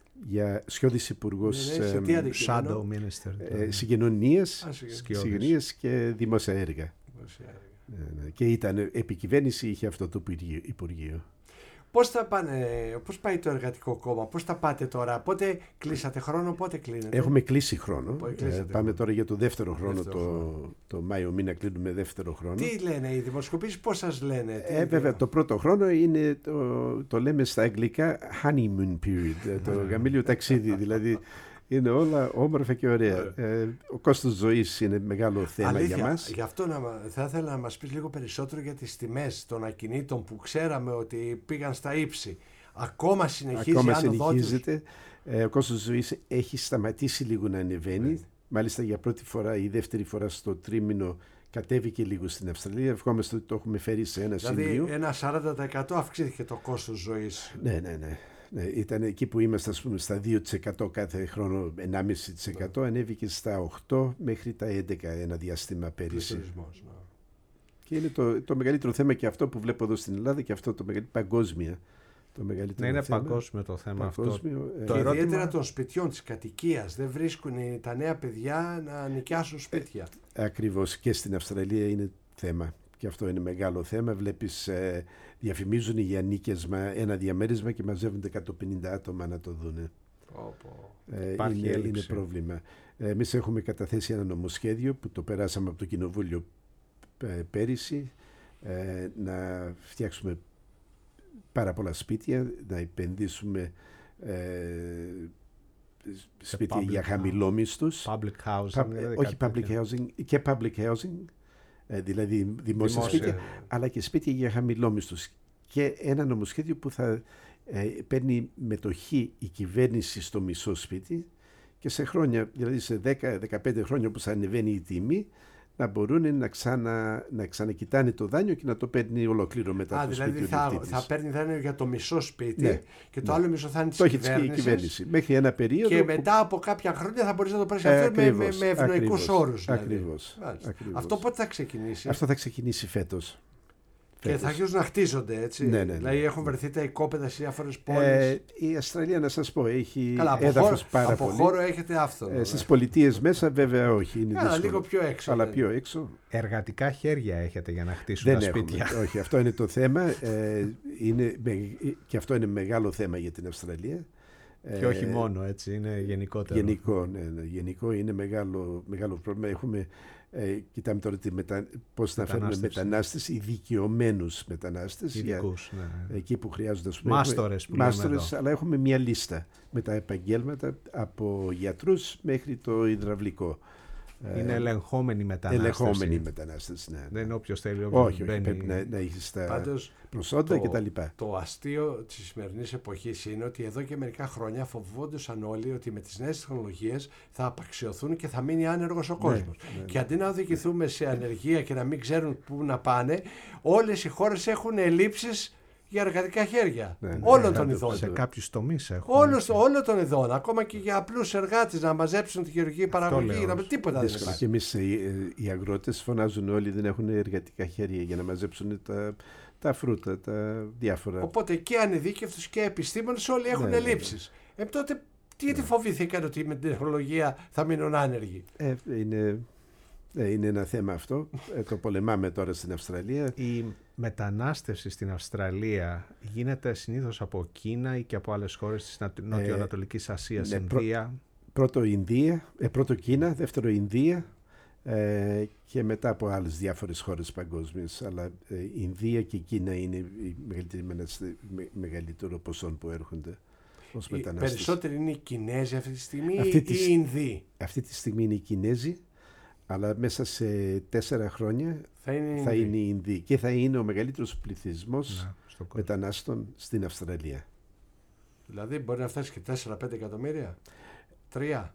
Shadow Minister συγκοινωνίας και δημόσια έργα. Και ήταν επικυβέρνηση, είχε αυτό το Υπουργείο. Πώς πάει το Εργατικό Κόμμα, πώς τα πάτε τώρα, πότε κλείσατε χρόνο, πότε κλείνετε? Έχουμε κλείσει χρόνο. Πάμε τώρα για το δεύτερο χρόνο. Το Μάιο μήνα κλείνουμε δεύτερο χρόνο. Τι λένε οι δημοσκοπήσεις, πώς σας λένε? Βέβαια, το πρώτο χρόνο είναι το λέμε στα αγγλικά honeymoon period, το γαμήλιο ταξίδι, δηλαδή. Είναι όλα όμορφα και ωραία. Ο κόστος ζωής είναι μεγάλο θέμα για μας. Γι' αυτό θα ήθελα να μας πεις λίγο περισσότερο για τις τιμές των ακινήτων που ξέραμε ότι πήγαν στα ύψη. Ακόμα συνεχίζεται. Ο κόστος ζωής έχει σταματήσει λίγο να ανεβαίνει. Μάλιστα για πρώτη φορά ή δεύτερη φορά στο τρίμηνο κατέβηκε λίγο στην Αυστραλία. Ευχόμαστε ότι το έχουμε φέρει σε ένα σημείο. Δηλαδή ένα 40% αυξήθηκε το κόστος ζωής. Ναι. Ναι, ήταν εκεί που είμαστε, ας πούμε, στα 2% κάθε χρόνο, 1,5%, ανέβηκε στα 8% μέχρι τα 11% ένα διάστημα πέρυσι. Ναι. Και είναι το μεγαλύτερο θέμα και αυτό που βλέπω εδώ στην Ελλάδα και αυτό το μεγαλύτερο παγκόσμια. Είναι παγκόσμιο το θέμα αυτό. Ιδιαίτερα των σπιτιών, της κατοικίας. Δεν βρίσκουν τα νέα παιδιά να νοικιάσουν σπίτια. Ακριβώς, και στην Αυστραλία είναι θέμα. Και αυτό είναι μεγάλο θέμα. Βλέπεις, διαφημίζουν για νοίκιασμα ένα διαμέρισμα και μαζεύονται 150 άτομα να το δούνε. Είναι πρόβλημα. Εμείς έχουμε καταθέσει ένα νομοσχέδιο που το περάσαμε από το Κοινοβούλιο πέρυσι, να φτιάξουμε πάρα πολλά σπίτια, να επενδύσουμε σπίτια για χαμηλόμισθους. Public housing. Όχι public housing, και public housing, δηλαδή δημόσια σπίτια, αλλά και σπίτια για χαμηλόμισθους. Και ένα νομοσχέδιο που θα παίρνει μετοχή η κυβέρνηση στο μισό σπίτι και σε χρόνια, δηλαδή σε 10-15 χρόνια όπως θα ανεβαίνει η τιμή, να μπορούν να ξανακοιτάνε το δάνειο και να το παίρνει ολόκληρο μετά το σπίτι. Δηλαδή θα παίρνει δάνειο για το μισό σπίτι και το άλλο μισό θα είναι της κυβέρνησης. Μέχρι ένα περίοδο. Και μετά από κάποια χρόνια θα μπορείς να το πάρεις αυτό με ευνοϊκούς όρους. Ακριβώς. Αυτό πότε θα ξεκινήσει? Αυτό θα ξεκινήσει φέτος. Και θα αρχίσουν να χτίζονται, έτσι. Ναι. Δηλαδή έχουν βρεθεί τα οικόπεδα σε διάφορες πόλεις. Η Αυστραλία, να σας πω, έχει έδαφος πάρα πολύ. Από χώρο έχετε αυτό. Στις πολιτείες μέσα βέβαια όχι. Είναι δύσκολο. Λίγο πιο έξω. Αλλά πιο έξω. Εργατικά χέρια έχετε για να χτίσουν τα σπίτια. Όχι, αυτό είναι το θέμα. Και αυτό είναι μεγάλο θέμα για την Αυστραλία. Και όχι μόνο, έτσι, είναι γενικότερο. Γενικό είναι μεγάλο πρόβλημα. Κοιτάμε τώρα πώς να φέρουμε μετανάστες, ειδικαιωμένους μετανάστες, ειδικούς, εκεί που χρειάζονται μάστορες, αλλά έχουμε μια λίστα με τα επαγγέλματα από γιατρούς μέχρι το υδραυλικό. Είναι ελεγχόμενοι μετανάστες. Ναι. Δεν είναι όποιος θέλει. Όχι, πρέπει να έχεις τα προσόντα κτλ. Το αστείο της σημερινής εποχής είναι ότι εδώ και μερικά χρόνια φοβόντουσαν όλοι ότι με τις νέες τεχνολογίες θα απαξιωθούν και θα μείνει άνεργος ο κόσμος. Και αντί να οδηγηθούμε σε ανεργία και να μην ξέρουν πού να πάνε, όλες οι χώρες έχουν ελλείψεις για εργατικά χέρια. Όλων των ειδών. Σε κάποιους τομείς έχουν. Όλων των ειδών. Ακόμα και για απλούς εργάτες να μαζέψουν τη γεωργική παραγωγή. Τίποτα δεν υπάρχει. Και εμείς οι αγρότες φωνάζουν όλοι, δεν έχουν εργατικά χέρια για να μαζέψουν τα φρούτα, τα διάφορα. Οπότε και ανειδίκευτους και επιστήμονες όλοι έχουν ελλείψεις. Τότε γιατί φοβήθηκαν ότι με την τεχνολογία θα μείνουν άνεργοι? Είναι ένα θέμα αυτό. Το πολεμάμε τώρα στην Αυστραλία. Η μετανάστευση στην Αυστραλία γίνεται συνήθως από Κίνα ή και από άλλες χώρες της Νοτιοανατολικής Ασίας, Ινδία. Πρώτο Κίνα, δεύτερο Ινδία και μετά από άλλες διάφορες χώρες παγκόσμιες. Αλλά Ινδία και Κίνα είναι οι μεγαλύτερο ποσό που έρχονται ως μετανάστες. Περισσότεροι είναι οι Κινέζοι αυτή τη στιγμή ή οι Ινδοί? Αυτή τη στιγμή είναι οι Κινέζοι. Αλλά μέσα σε 4 χρόνια θα είναι η Ινδία και θα είναι ο μεγαλύτερος πληθυσμός μετανάστων στην Αυστραλία. Δηλαδή μπορεί να φτάσει και 4-5 εκατομμύρια, 3.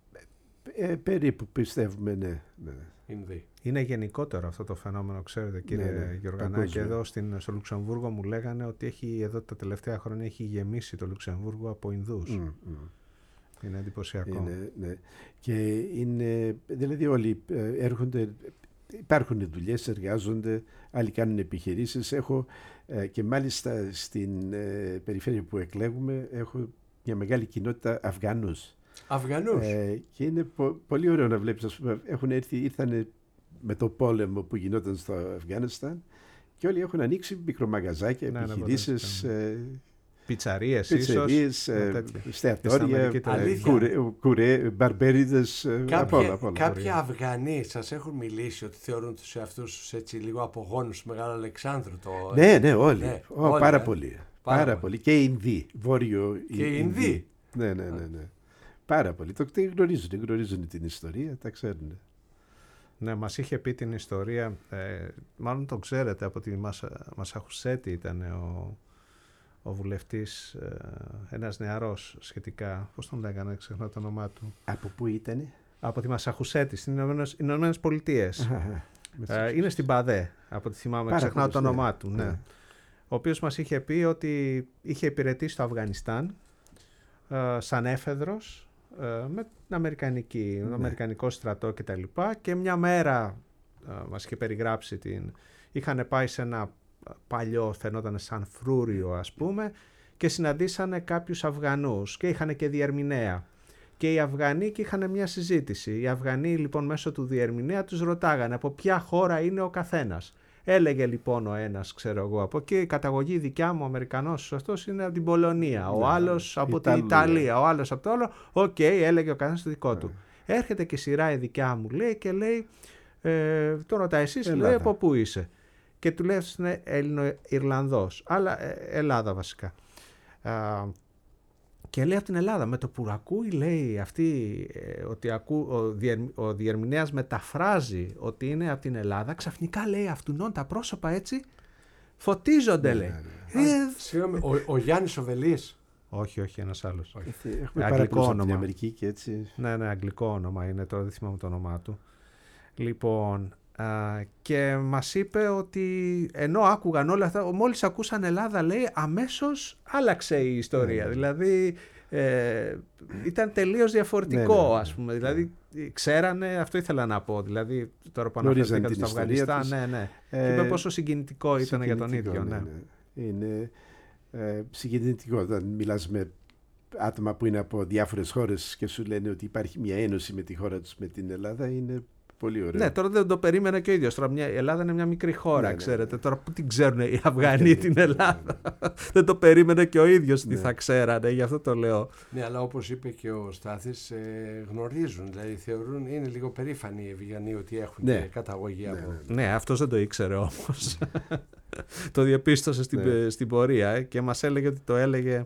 Περίπου πιστεύουμε, ναι. Είναι γενικότερο αυτό το φαινόμενο, ξέρετε κύριε Γιωργανάκη. Εδώ στο Λουξεμβούργο μου λέγανε ότι εδώ τα τελευταία χρόνια έχει γεμίσει το Λουξεμβούργο από Ινδούς. Είναι εντυπωσιακό. Και δηλαδή όλοι έρχονται, υπάρχουν δουλειές, εργάζονται, άλλοι κάνουν επιχειρήσεις. Έχω και μάλιστα στην περιφέρεια που εκλέγουμε έχω μια μεγάλη κοινότητα Αφγανούς. Και είναι πολύ ωραίο να βλέπεις, ήρθαν με το πόλεμο που γινόταν στο Αφγάνισταν Και όλοι έχουν ανοίξει μικρομαγαζάκια, επιχειρήσεις, πιτσαρίες ίσως, εστιατόρια, μπαρμπέριδες, απ' όλα. Κάποιοι Αφγανοί σας έχουν μιλήσει ότι θεωρούν τους εαυτούς τους έτσι λίγο απογόνους του Μεγάλου Αλεξάνδρου? Ναι, όλοι. Πάρα πολύ. Πάρα πολύ. Και οι Ινδοί, Βόρειο Ινδοί. Ναι. Πάρα πολύ. Το γνωρίζουν την ιστορία, τα ξέρουν. Ναι, μας είχε πει την ιστορία, μάλλον το ξέρετε, από τη Μασαχουσέτη ήταν ο βουλευτής, ένας νεαρός σχετικά, πώς τον λέγανε, ξεχνάω το όνομά του. Από πού ήτανε? Από τη Μασαχουσέτη, στις Ηνωμένες Πολιτείες. Είναι στην Παδέ, από τη θυμάμαι, ξεχνάω το όνομά του. Ναι. Ο οποίος μας είχε πει ότι είχε υπηρετήσει στο Αφγανιστάν σαν έφεδρος με την αμερικανικό στρατό κτλ. Και μια μέρα μας είχε περιγράψει είχαν πάει σε ένα παλιό, φαινόταν σαν φρούριο ας πούμε, και συναντήσανε κάποιους Αφγανούς και είχαν και διερμηνέα. Και οι Αφγανοί και είχαν μια συζήτηση. Οι Αφγανοί λοιπόν μέσω του διερμηνέα τους ρωτάγανε από ποια χώρα είναι ο καθένας. Έλεγε λοιπόν ο ένας, ξέρω εγώ, από εκεί η καταγωγή δικιά μου, ο Αμερικανός αυτός είναι από την Πολωνία, ο άλλος από την Ιταλία, ο άλλος από το άλλο. Οκ, έλεγε ο καθένας το δικό του. Έρχεται και σειρά η δικιά μου, λέει, και λέει, το ρωτάει εσείς, λέει, από πού είσαι? Και του λέει αυτός είναι Έλληνο-Ιρλανδός, αλλά Ελλάδα βασικά. Και λέει από την Ελλάδα, με το που ακούει, λέει αυτή, ότι ο διερμηνέας μεταφράζει ότι είναι από την Ελλάδα, ξαφνικά λέει αυτουνών τα πρόσωπα έτσι φωτίζονται, λέει. Συγγνώμη, ο Γιάννης ο Βελής? Όχι, ένας άλλος. Έχουμε αγγλικό όνομα. Την Αμερική και έτσι. Ναι, αγγλικό όνομα είναι, τώρα δεν θυμάμαι το όνομά του. Λοιπόν, και μας είπε ότι ενώ άκουγαν όλα αυτά, μόλις ακούσαν Ελλάδα, λέει, αμέσως άλλαξε η ιστορία. Δηλαδή ήταν τελείως διαφορετικό, ας πούμε. Δηλαδή ξέρανε, αυτό ήθελα να πω. Δηλαδή τώρα που αναφέρθηκατε στο Αφγανιστάν, και είπε πόσο συγκινητικό ήταν για τον ίδιο. Ναι. Είναι συγκινητικό όταν μιλάς με άτομα που είναι από διάφορες χώρες και σου λένε ότι υπάρχει μια ένωση με τη χώρα τους, με την Ελλάδα. Είναι πολύ ωραίο. Ναι, τώρα δεν το περίμενα και ο ίδιος. Τώρα η Ελλάδα είναι μια μικρή χώρα, ξέρετε. Τώρα που την ξέρουν οι Αφγανοί την Ελλάδα. Δεν το περίμενε και ο ίδιος τι θα ξέρανε, γι' αυτό το λέω. Ναι, αλλά όπως είπε και ο Στάθης, γνωρίζουν, δηλαδή θεωρούν, είναι λίγο περήφανοι οι Αφγανοί ότι έχουν καταγωγή από. Ναι, αυτός δεν το ήξερε όμως. Το διαπίστωσε στην πορεία και μας έλεγε ότι το έλεγε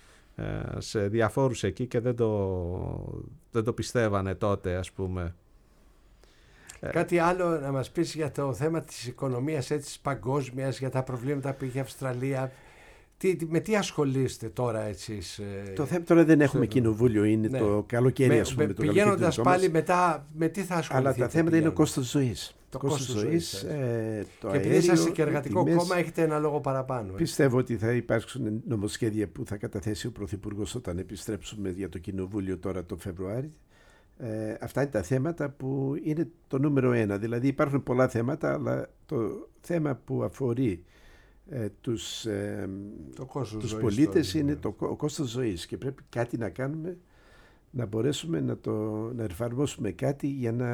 σε διαφόρους εκεί και δεν το πιστεύανε τότε, ας πούμε. Κάτι άλλο να μας πεις για το θέμα της οικονομίας έτσι παγκόσμιας, για τα προβλήματα που είχε η Αυστραλία? Με τι ασχολείστε τώρα εσείς? Το θέμα τώρα δεν έχουμε κοινοβούλιο, είναι το καλοκαίρι, ας πούμε. Πηγαίνοντας πάλι μετά, με τι θα ασχοληθείτε? Αλλά τα θέματα είναι ο κόστος ζωής. Το κόστος ζωής. Το και επειδή είσαστε και εργατικό κόμμα, έχετε ένα λόγο παραπάνω. Πιστεύω ότι θα υπάρξουν νομοσχέδια που θα καταθέσει ο Πρωθυπουργός όταν επιστρέψουμε για το κοινοβούλιο τώρα το Φεβρουάριο. Αυτά είναι τα θέματα που είναι το νούμερο 1. Δηλαδή υπάρχουν πολλά θέματα, αλλά το θέμα που αφορεί τους πολίτες είναι ο κόστος ζωής και πρέπει κάτι να κάνουμε, να μπορέσουμε να εφαρμόσουμε κάτι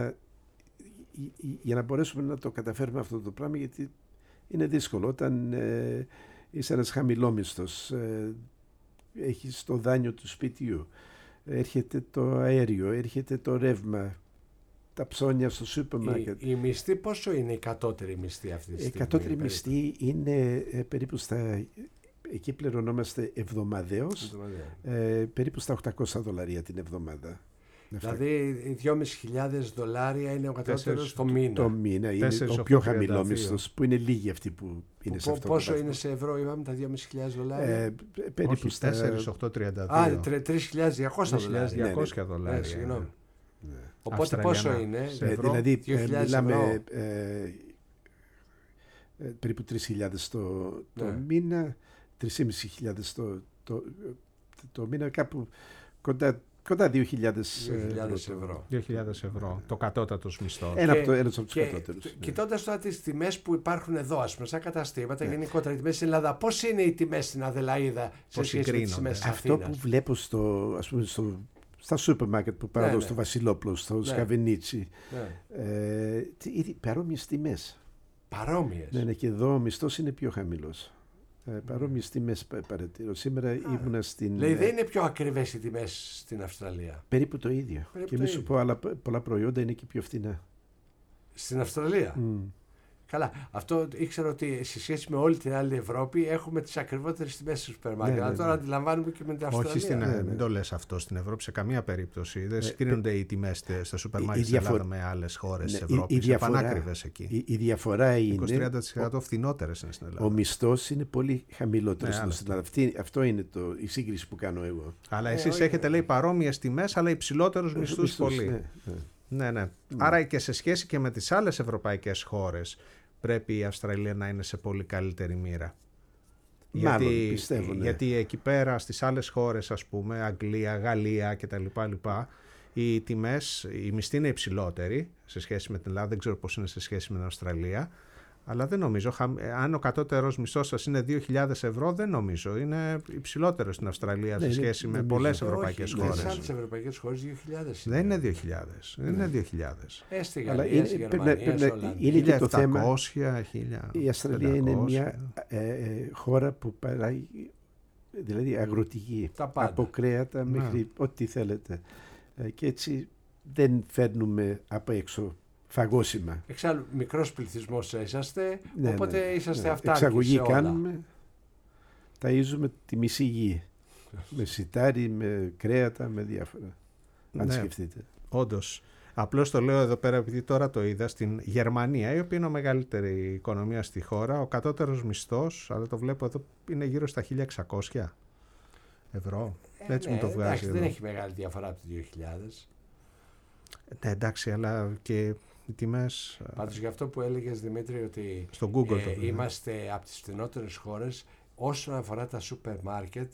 για να μπορέσουμε να το καταφέρουμε αυτό το πράγμα, γιατί είναι δύσκολο όταν είσαι ένας χαμηλόμισθος, έχεις το δάνειο του σπιτιού, έρχεται το αέριο, έρχεται το ρεύμα, τα ψώνια στο σούπερ μάρκετ. Η μισθή πόσο είναι η κατώτερη μισθή αυτή τη στιγμή? Η κατώτερη μισθή είναι περίπου εκεί πληρωνόμαστε εβδομαδαίως, περίπου στα $800 την εβδομάδα. Δηλαδή $2.500 είναι ο κατώτερος το μήνα. Το μήνα είναι ο πιο χαμηλόμισθος, που είναι λίγοι αυτοί που είναι σε αυτό. Πόσο είναι σε ευρώ, είπαμε, τα $2.500? Περίπου 4.832. $3.200. Συγγνώμη. Οπότε πόσο είναι? Δηλαδή μιλάμε περίπου 3.000 το μήνα, 3.500 το μήνα, κάπου κοντά 2.000 ευρώ. 2.000 ευρώ, το κατώτατος μισθός. Ένας από τους κατώτερους. Κοιτώντας τώρα τις τιμές που υπάρχουν εδώ, ας πούμε, σαν καταστήματα, γενικότερα οι τιμές στην Ελλάδα, πώς είναι οι τιμές στην Αδελαΐδα σε σχέση με τις τιμές της Αθήνας? Αυτό που βλέπω στα σούπερ μάρκετ που πάω στο Βασιλόπουλο, στο Σκαβενίτσι, παρόμοιες τιμές. Παρόμοιες. Ναι, και εδώ ο μισθός είναι πιο χαμηλός. Παρόμοιες τιμές παρατηρώ. Σήμερα ήμουνα στην... Δηλαδή δεν είναι πιο ακριβές οι τιμές στην Αυστραλία. Περίπου το ίδιο. Και μη σου πω, αλλά πολλά προϊόντα είναι και πιο φθηνά. Στην Αυστραλία. Καλά, αυτό ήξερα ότι σε σχέση με όλη την άλλη Ευρώπη έχουμε τις ακριβότερες τιμές στο σούπερ μάρκετ. Αλλά τώρα αντιλαμβάνουμε και με την Αυστραλία. Μην το λες αυτό στην Ευρώπη σε καμία περίπτωση. Δεν συγκρίνονται οι τιμές στα σούπερ μάρκετ στην Ελλάδα με άλλες χώρες της Ευρώπης. Είναι πανάκριβες εκεί. Η διαφορά είναι. 20-30% φθηνότερες είναι στην Ελλάδα. Ο μισθός είναι πολύ χαμηλότερος στην Ελλάδα. Αυτό είναι η σύγκριση που κάνω εγώ. Αλλά εσείς έχετε, λέει, παρόμοιες τιμές, αλλά υψηλότερους μισθούς πολύ. Ναι. Άρα και σε σχέση και με τις άλλες ευρωπαϊκές χώρες πρέπει η Αυστραλία να είναι σε πολύ καλύτερη μοίρα. Μάλλον, πιστεύω, ναι. Γιατί εκεί πέρα στις άλλες χώρες, ας πούμε, Αγγλία, Γαλλία κτλ. Οι τιμές, οι μισθοί είναι υψηλότεροι σε σχέση με την Ελλάδα, δεν ξέρω πώς είναι σε σχέση με την Αυστραλία. Αλλά δεν νομίζω, αν ο κατώτερος μισθός σας είναι 2.000 ευρώ, δεν νομίζω. Είναι υψηλότερο στην Αυστραλία σε σχέση με πολλές ευρωπαϊκές χώρες. Σε άλλες ευρωπαϊκές χώρες 2.000. Δεν είναι 2.000. Δεν είναι 2.000. Στη Γαλλία, στη Γερμανία, σε είναι και το θέμα. 1.000. Η Αυστραλία είναι μια χώρα που παράγει, δηλαδή αγροτική. Από κρέατα μέχρι ό,τι θέλετε. Και έτσι δεν φέρνουμε από έξω φαγόσιμα. Εξάλλου, μικρός πληθυσμός είσαστε, οπότε είσαστε αυτάρκης. Εξαγωγή κάνουμε, ταΐζουμε τη μισή γη. Με σιτάρι, με κρέατα, με διάφορα. Αν σκεφτείτε. Όντως. Απλώς το λέω εδώ πέρα επειδή τώρα το είδα στην Γερμανία, η οποία είναι η μεγαλύτερη οικονομία στη χώρα. Ο κατώτερος μισθός, αλλά το βλέπω εδώ, είναι γύρω στα 1.600 ευρώ. Έτσι μου το βγάζει. Εντάξει, δεν έχει μεγάλη διαφορά από το 2.000. Ναι, εντάξει, αλλά και οι τιμές. Πάντως για αυτό που έλεγες, Δημήτρη, ότι στο Google είμαστε από τις φθηνότερες χώρες όσον αφορά τα σούπερ μάρκετ,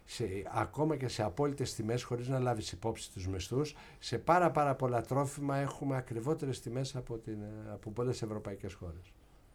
ακόμα και σε απόλυτες τιμές, χωρίς να λάβεις υπόψη τους μισθούς, σε πάρα πολλά τρόφιμα έχουμε ακριβότερες τιμές από πολλές ευρωπαϊκές χώρες.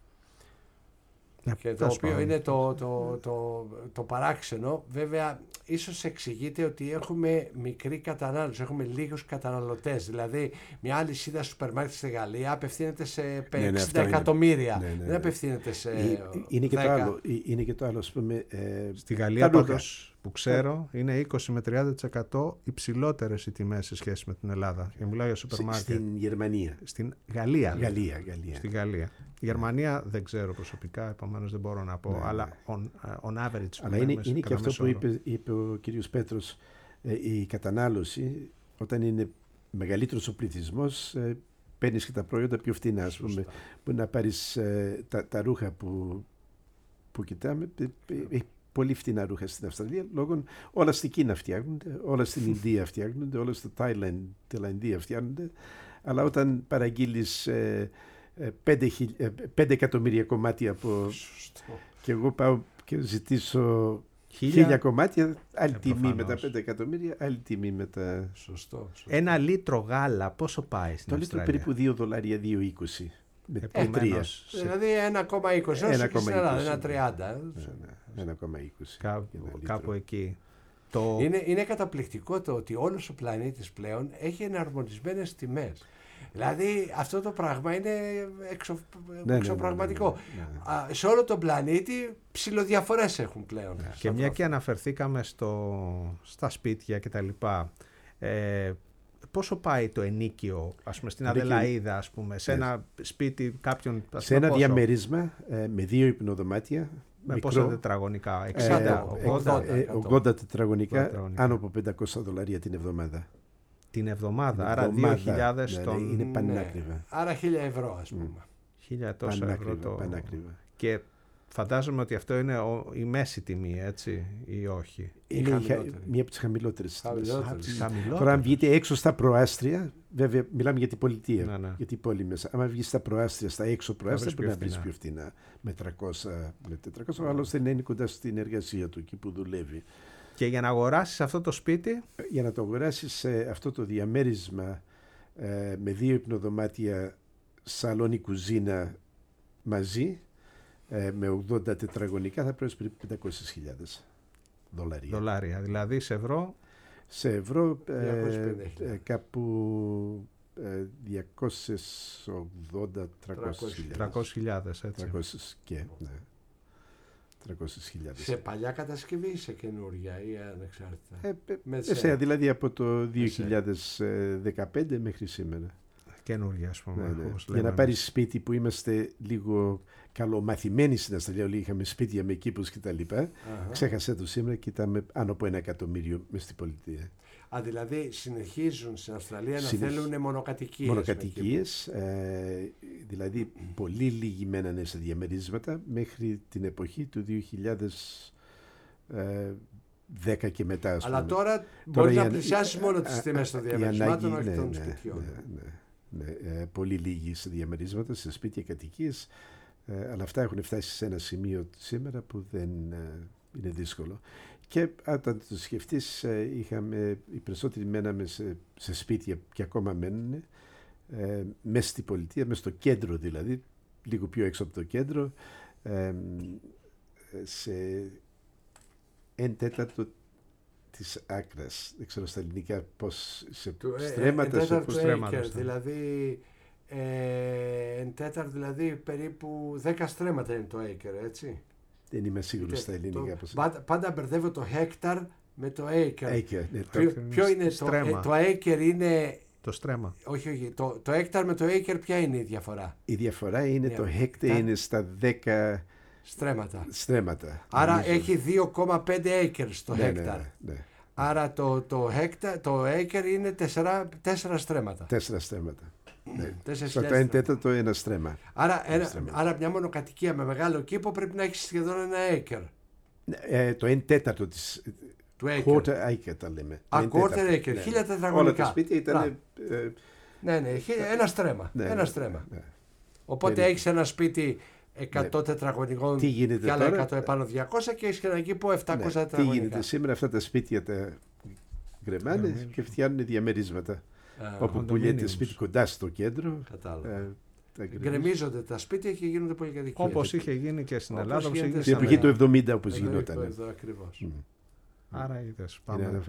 Και το οποίο είναι το παράξενο. Βέβαια, ίσως εξηγείται ότι έχουμε μικρή κατανάλωση, έχουμε λίγους καταναλωτές. Δηλαδή, μια αλυσίδα σούπερ μάρκετ στη Γαλλία απευθύνεται σε 60 εκατομμύρια. Δεν απευθύνεται σε. Είναι και το άλλο, ας πούμε. Στη Γαλλία, πάντως, που ξέρω, είναι 20 με 30% υψηλότερες οι τιμές σε σχέση με την Ελλάδα. Και μιλάω για σούπερ μάρκετ. Στην Γερμανία. Στην Γαλλία. Στη Γαλλία. Η Γερμανία δεν ξέρω προσωπικά, επομένως δεν μπορώ να πω, αλλά on average. Αλλά είναι και αυτό που είπε ο κύριος Πέτρος, η κατανάλωση, όταν είναι μεγαλύτερος ο πληθυσμός, παίρνεις και τα προϊόντα πιο φθηνά, ας πούμε. Που να πάρεις τα ρούχα που κοιτάμε, πολύ φθηνά ρούχα στην Αυστραλία, λόγω όλα στην Κίνα φτιάχνονται, όλα στην Ινδία φτιάχνονται, όλα στο Ταϊλανδία φτιάχνονται, αλλά όταν παραγγείλεις 5 εκατομμύρια κομμάτια και εγώ πάω και ζητήσω 1.000 κομμάτια, άλλη τιμή με τα 5 εκατομμύρια, άλλη τιμή με τα... Σωστό. Ένα λίτρο γάλα πόσο πάει στην Αυστραλία? Το λίτρο περίπου $2, 2,20. Με 3. Δηλαδή 1,20, όσο και στην Ελλάδα, 1,30. 1,20. Κάπου εκεί. Είναι καταπληκτικό το ότι όλος ο πλανήτης πλέον έχει εναρμονισμένες τιμές. Δηλαδή αυτό το πράγμα είναι εξωπραγματικό. Σε όλο τον πλανήτη ψιλοδιαφορές έχουν πλέον. Και μια και αναφερθήκαμε στα σπίτια και τα λοιπά, πόσο πάει το ενοίκιο, ας πούμε, στην Αδελαΐδα, ας πούμε, σε ένα σπίτι κάποιον... Σε ένα διαμέρισμα με 2 υπνοδωμάτια. Με πόσα τετραγωνικά? 80 τετραγωνικά, άνω από $500 την εβδομάδα. Την εβδομάδα, άρα 2.000 τον... Είναι πανάκριβα. Άρα 1.000 ευρώ, ας πούμε. 1.000 τόσα ευρώ το... Πανάκριβα. Και φαντάζομαι ότι αυτό είναι η μέση τιμή, έτσι, ή όχι? Είναι μία από τις χαμηλότερες. Τώρα αν βγείτε έξω στα προάστρια, βέβαια μιλάμε για την πολιτεία, για την πόλη μέσα. Αν βγεις στα προάστρια, στα έξω προάστρια, πρέπει να βρεις πιο φθηνά. Με 300, με 400, άλλος δεν είναι κοντά στην εργασία του, εκεί που δουλεύει. Και για να αγοράσεις αυτό το σπίτι? Για να το αγοράσεις αυτό το διαμέρισμα με 2 υπνοδωμάτια, σαλόνι, κουζίνα μαζί, με 80 τετραγωνικά, θα πρέπει περίπου $500,000. Δολάρια, δηλαδή σε ευρώ? Σε ευρώ κάπου 300.000, έτσι. 300 και, ναι. 300.000. Σε παλιά κατασκευή ή σε καινούργια ή ανεξάρτητα? Δηλαδή από το 2015 μέχρι σήμερα. Καινούργια, ας πούμε. Ναι. Για να πάρεις σπίτι που είμαστε λίγο καλομαθημένοι στην Αυστραλία, όλοι είχαμε σπίτια με κήπους κτλ. Ξέχασε το σήμερα και ήταν άνω από 1 εκατομμύριο μες στην πολιτεία. Δηλαδή συνεχίζουν στην Αυστραλία να θέλουν μονοκατοικίες. Μονοκατοικίες, δηλαδή πολύ λίγοι μένανε σε διαμερίσματα μέχρι την εποχή του 2010 και μετά. Αλλά τώρα μπορεί να πλησιάσεις μόνο τις τιμές των διαμερισμάτων, όχι των σπιτιών. Ναι, πολύ λίγοι σε διαμερίσματα, σε σπίτια, κατοικίες, αλλά αυτά έχουν φτάσει σε ένα σημείο σήμερα που δεν είναι δύσκολο. Και όταν το σκεφτείς, οι περισσότεροι μέναμε σε σπίτια και ακόμα μένουν μέσα στην πολιτεία, μέσα στο κέντρο δηλαδή, λίγο πιο έξω από το κέντρο, σε 1/4 της άκρας. Δεν ξέρω στα ελληνικά πώς, σε στρέμματα, σε πώς στρέμματα. Δηλαδή, 1/4, δηλαδή περίπου 10 στρέμματα είναι το acre, έτσι. Δεν είμαι σίγουρος στα ελληνικά. Πάντα μπερδεύω το hectare με το acre. Ποιο είναι το acre? Είναι το στρέμμα. Όχι. Το hectare με το acre ποια είναι η διαφορά? Η διαφορά είναι το hectare είναι στα 10 στρέμματα. Άρα έχει 2,5 acres το hectare. Ναι. Άρα το acre είναι 4 στρέμματα. 4 στρέμματα. Ναι. Στο 1/4 ένα στρέμμα. Άρα μια μονοκατοικία με μεγάλο κήπο πρέπει να έχει σχεδόν 1 acre. Το 1/4 της... Quarter acre τα λέμε. Quarter acre, 1000 τετραγωνικά. Όλα τα σπίτια ήταν... Ναι, ένα στρέμμα. Ναι. Οπότε έχεις ένα σπίτι 100 τετραγωνικών και άλλα 100 επάνω 200 και έχεις ένα κήπο 700 τετραγωνικά. Τι γίνεται σήμερα? Αυτά τα σπίτια τα γκρεμάνε και φτιάχνουν διαμερίσματα. Όπου πουλιέται σπίτι κοντά στο κέντρο. Γκρεμίζονται τα σπίτια και γίνονται πολυκατοικίες. Όπως είχε γίνει και στην Ελλάδα. Στην εποχή του 70 όπως γινόταν. Ακριβώς. Άρα είδες.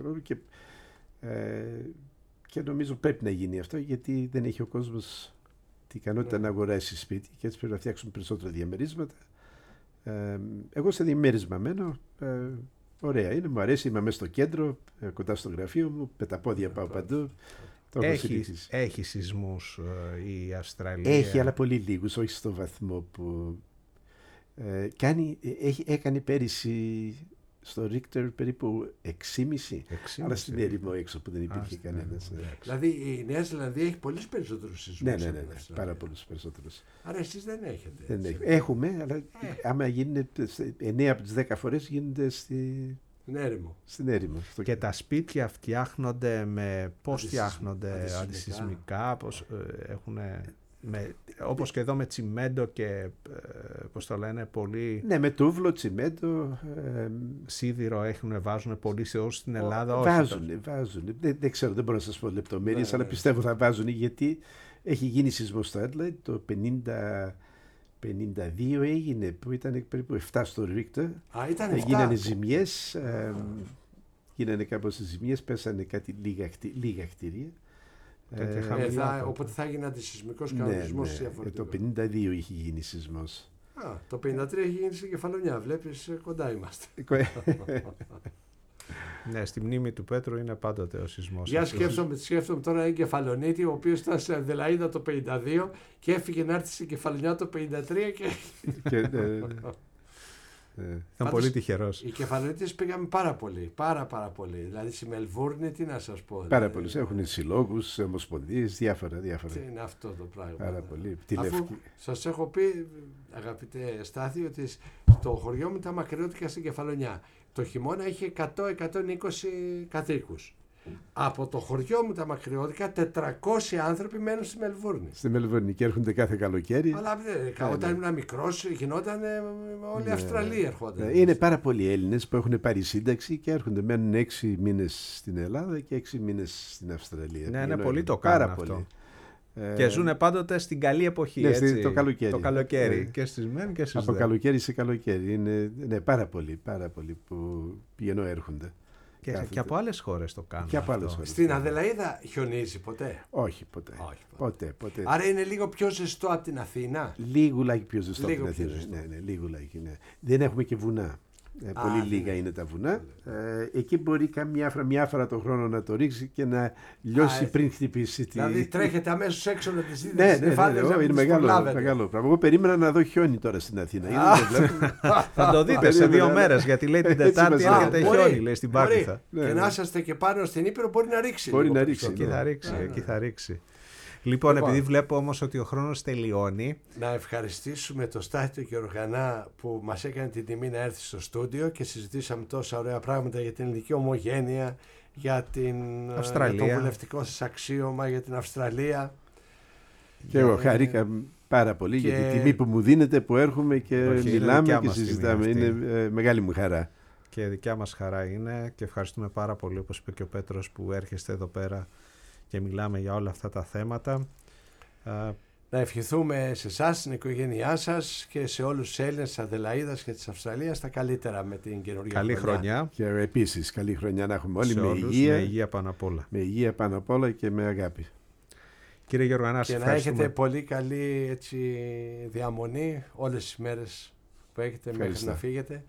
Και νομίζω πρέπει να γίνει αυτό, γιατί δεν έχει ο κόσμος την ικανότητα να αγοράσει σπίτι και έτσι πρέπει να φτιάξουν περισσότερα διαμερίσματα. Εγώ σε διαμέρισμα μένω. Ωραία είναι, μου αρέσει, είμαι μέσα στο κέντρο, κοντά στο γραφείο μου, με τα πόδια πάω παντού. Έχει σεισμούς η Αυστραλία? Έχει, αλλά πολύ λίγους, όχι στο βαθμό που έκανε πέρυσι στο Ρίχτερ περίπου 6,5, αλλά στην έρημο έξω που δεν υπήρχε κανένας. Δηλαδή η Νέα Ζηλανδία έχει πολλούς περισσότερους σεισμούς. Ναι, πάρα πολλούς περισσότερους. Άρα εσείς δεν έχετε. Έχουμε, αλλά άμα γίνεται 9 από τις 10 φορές γίνονται στην έρημο. Και τα σπίτια φτιάχνονται πώς φτιάχνονται? Αντισυσμικά, όπως και εδώ με τσιμέντο και πώς το λένε, πολύ... Ναι, με τούβλο, τσιμέντο. Σίδηρο βάζουν πολύ σε όσους στην Ελλάδα? Βάζουν. Δεν ξέρω, δεν μπορώ να σας πω λεπτομέρειες, αλλά πιστεύω θα βάζουν, γιατί έχει γίνει σεισμός στο Adelaide το 52 έγινε, που ήταν περίπου 7 στο Ρίχτερ. Γίνανε ζημιές, γίνανε κάπως ζημιές, πέσανε κάτι λίγα κτίρια. Οπότε θα έγινε αντισυσμικός κανονισμός διαφορετικό. Το 52 είχε γίνει σεισμός. Το 53 έχει γίνει στην Κεφαλονιά, βλέπεις, κοντά είμαστε. Ναι, στη μνήμη του Πέτρου είναι πάντοτε ο σεισμός. Σκέφτομαι τώρα έναν Κεφαλονίτη, ο οποίος ήταν σε Αδελαΐδα το 52 και έφυγε να έρθει στην Κεφαλονιά το 53 και... Ήταν πολύ τυχερός. Οι Κεφαλονίτες πήγαμε πάρα πολύ. Δηλαδή στη Μελβούρνη, τι να σας πω. Πάρα πολλούς. Έχουν συλλόγους, ομοσπονδίες, διάφορα. Τι είναι αυτό το πράγμα. Πάρα πολύ. Αφού σας έχω πει, αγαπητέ Στάθη, ότι το χωριό μου ήταν μακριώτικα στην Κεφαλονιά. Το χειμώνα είχε 100-120 κατοίκους. Από το χωριό μου τα μακριώτικα 400 άνθρωποι μένουν στη Μελβούρνη. Στη Μελβούρνη και έρχονται κάθε καλοκαίρι. Αλλά όταν ήμουν μικρός γινόταν όλοι οι Αυστραλοί ερχόταν. Είναι πάρα πολλοί Έλληνες που έχουν πάρει σύνταξη και έρχονται, μένουν 6 μήνες στην Ελλάδα και 6 μήνες στην Αυστραλία. Ναι, πολύ το κάνουν αυτό. Και ζουν πάντοτε στην καλή εποχή, έτσι, το καλοκαίρι. Και στις μεν και στις από καλοκαίρι σε καλοκαίρι. Είναι πάρα πολλοί που πηγαίνουν έρχονται. Και από άλλες χώρες το κάνουν. Και από άλλες χώρες. Στην Αδελαΐδα χιονίζει ποτέ? Όχι, ποτέ. Άρα είναι λίγο πιο ζεστό από την Αθήνα. Λίγουλάκι πιο ζεστό από την Αθήνα. Ναι, λίγουλάκι, ναι. Δεν έχουμε και βουνά. Πολύ λίγα είναι τα βουνά. Εκεί μπορεί μια φορά το χρόνο να το ρίξει και να λιώσει πριν χτυπήσει. Δηλαδή τρέχετε αμέσως έξω να τις δείτε. Ναι, είναι μεγάλο πράγμα. Εγώ περίμενα να δω χιόνι τώρα στην Αθήνα. Θα το δείτε σε 2 μέρες, γιατί λέει την Τετάρτη έρχεται χιόνι, λέει στην Πάτηθα. Και να είσαστε και πάνω στην Ήπειρο μπορεί να ρίξει. Εκεί θα ρίξει. Λοιπόν, επειδή βλέπω όμως ότι ο χρόνος τελειώνει. Να ευχαριστήσουμε το Στάθη και Γεωργανά που μας έκανε την τιμή να έρθει στο στούντιο και συζητήσαμε τόσα ωραία πράγματα για την ελληνική ομογένεια, για το βουλευτικό σας αξίωμα, για την Αυστραλία. Και εγώ χάρηκα πάρα πολύ για την τιμή που μου δίνετε, που έρχομαι και μιλάμε και συζητάμε. Είναι μεγάλη μου χαρά. Και δικιά μας χαρά είναι και ευχαριστούμε πάρα πολύ, όπως είπε και ο Πέτρος, που έρχεστε εδώ πέρα και μιλάμε για όλα αυτά τα θέματα. Να ευχηθούμε σε εσάς, στην οικογένειά σας και σε όλους τους Έλληνες της Αδελαΐδας και της Αυστραλίας τα καλύτερα με την καινούργια καλή χρονιά. Και επίσης καλή χρονιά να έχουμε όλοι, με υγεία πάνω απ' όλα. Με υγεία πάνω απ' όλα και με αγάπη. Κύριε Γεωργανά, και να έχετε πολύ καλή διαμονή όλες τις μέρες που έχετε μέχρι να φύγετε.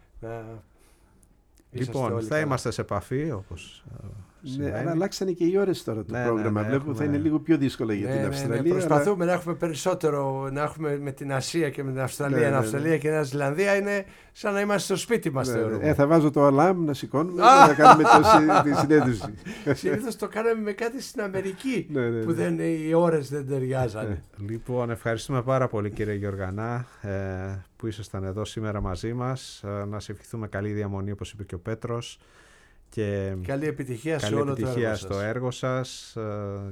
Λοιπόν, θα είμαστε σε επαφή όπως ναι, αλλά αλλάξανε και οι ώρες τώρα το πρόγραμμα. Βλέπω ότι θα είναι λίγο πιο δύσκολο για την Αυστραλία. Προσπαθούμε να έχουμε περισσότερο, να έχουμε με την Ασία και με την Αυστραλία. Η Αυστραλία και η Νέα Ζηλανδία είναι σαν να είμαστε στο σπίτι μας, θεωρούμε. Θα βάζω το αλάμ να σηκώνουμε και να κάνουμε τη συνέντευξη. Συνήθως το κάναμε με κάτι στην Αμερική που οι ώρες δεν ταιριάζανε. Λοιπόν, ευχαριστούμε πάρα πολύ, κύριε Γεωργανά, που ήσασταν εδώ σήμερα μαζί μας. Να σε ευχηθούμε καλή διαμονή, όπως είπε και ο Πέτρος. Και καλή επιτυχία σε όλο το έργο σας. στο έργο σας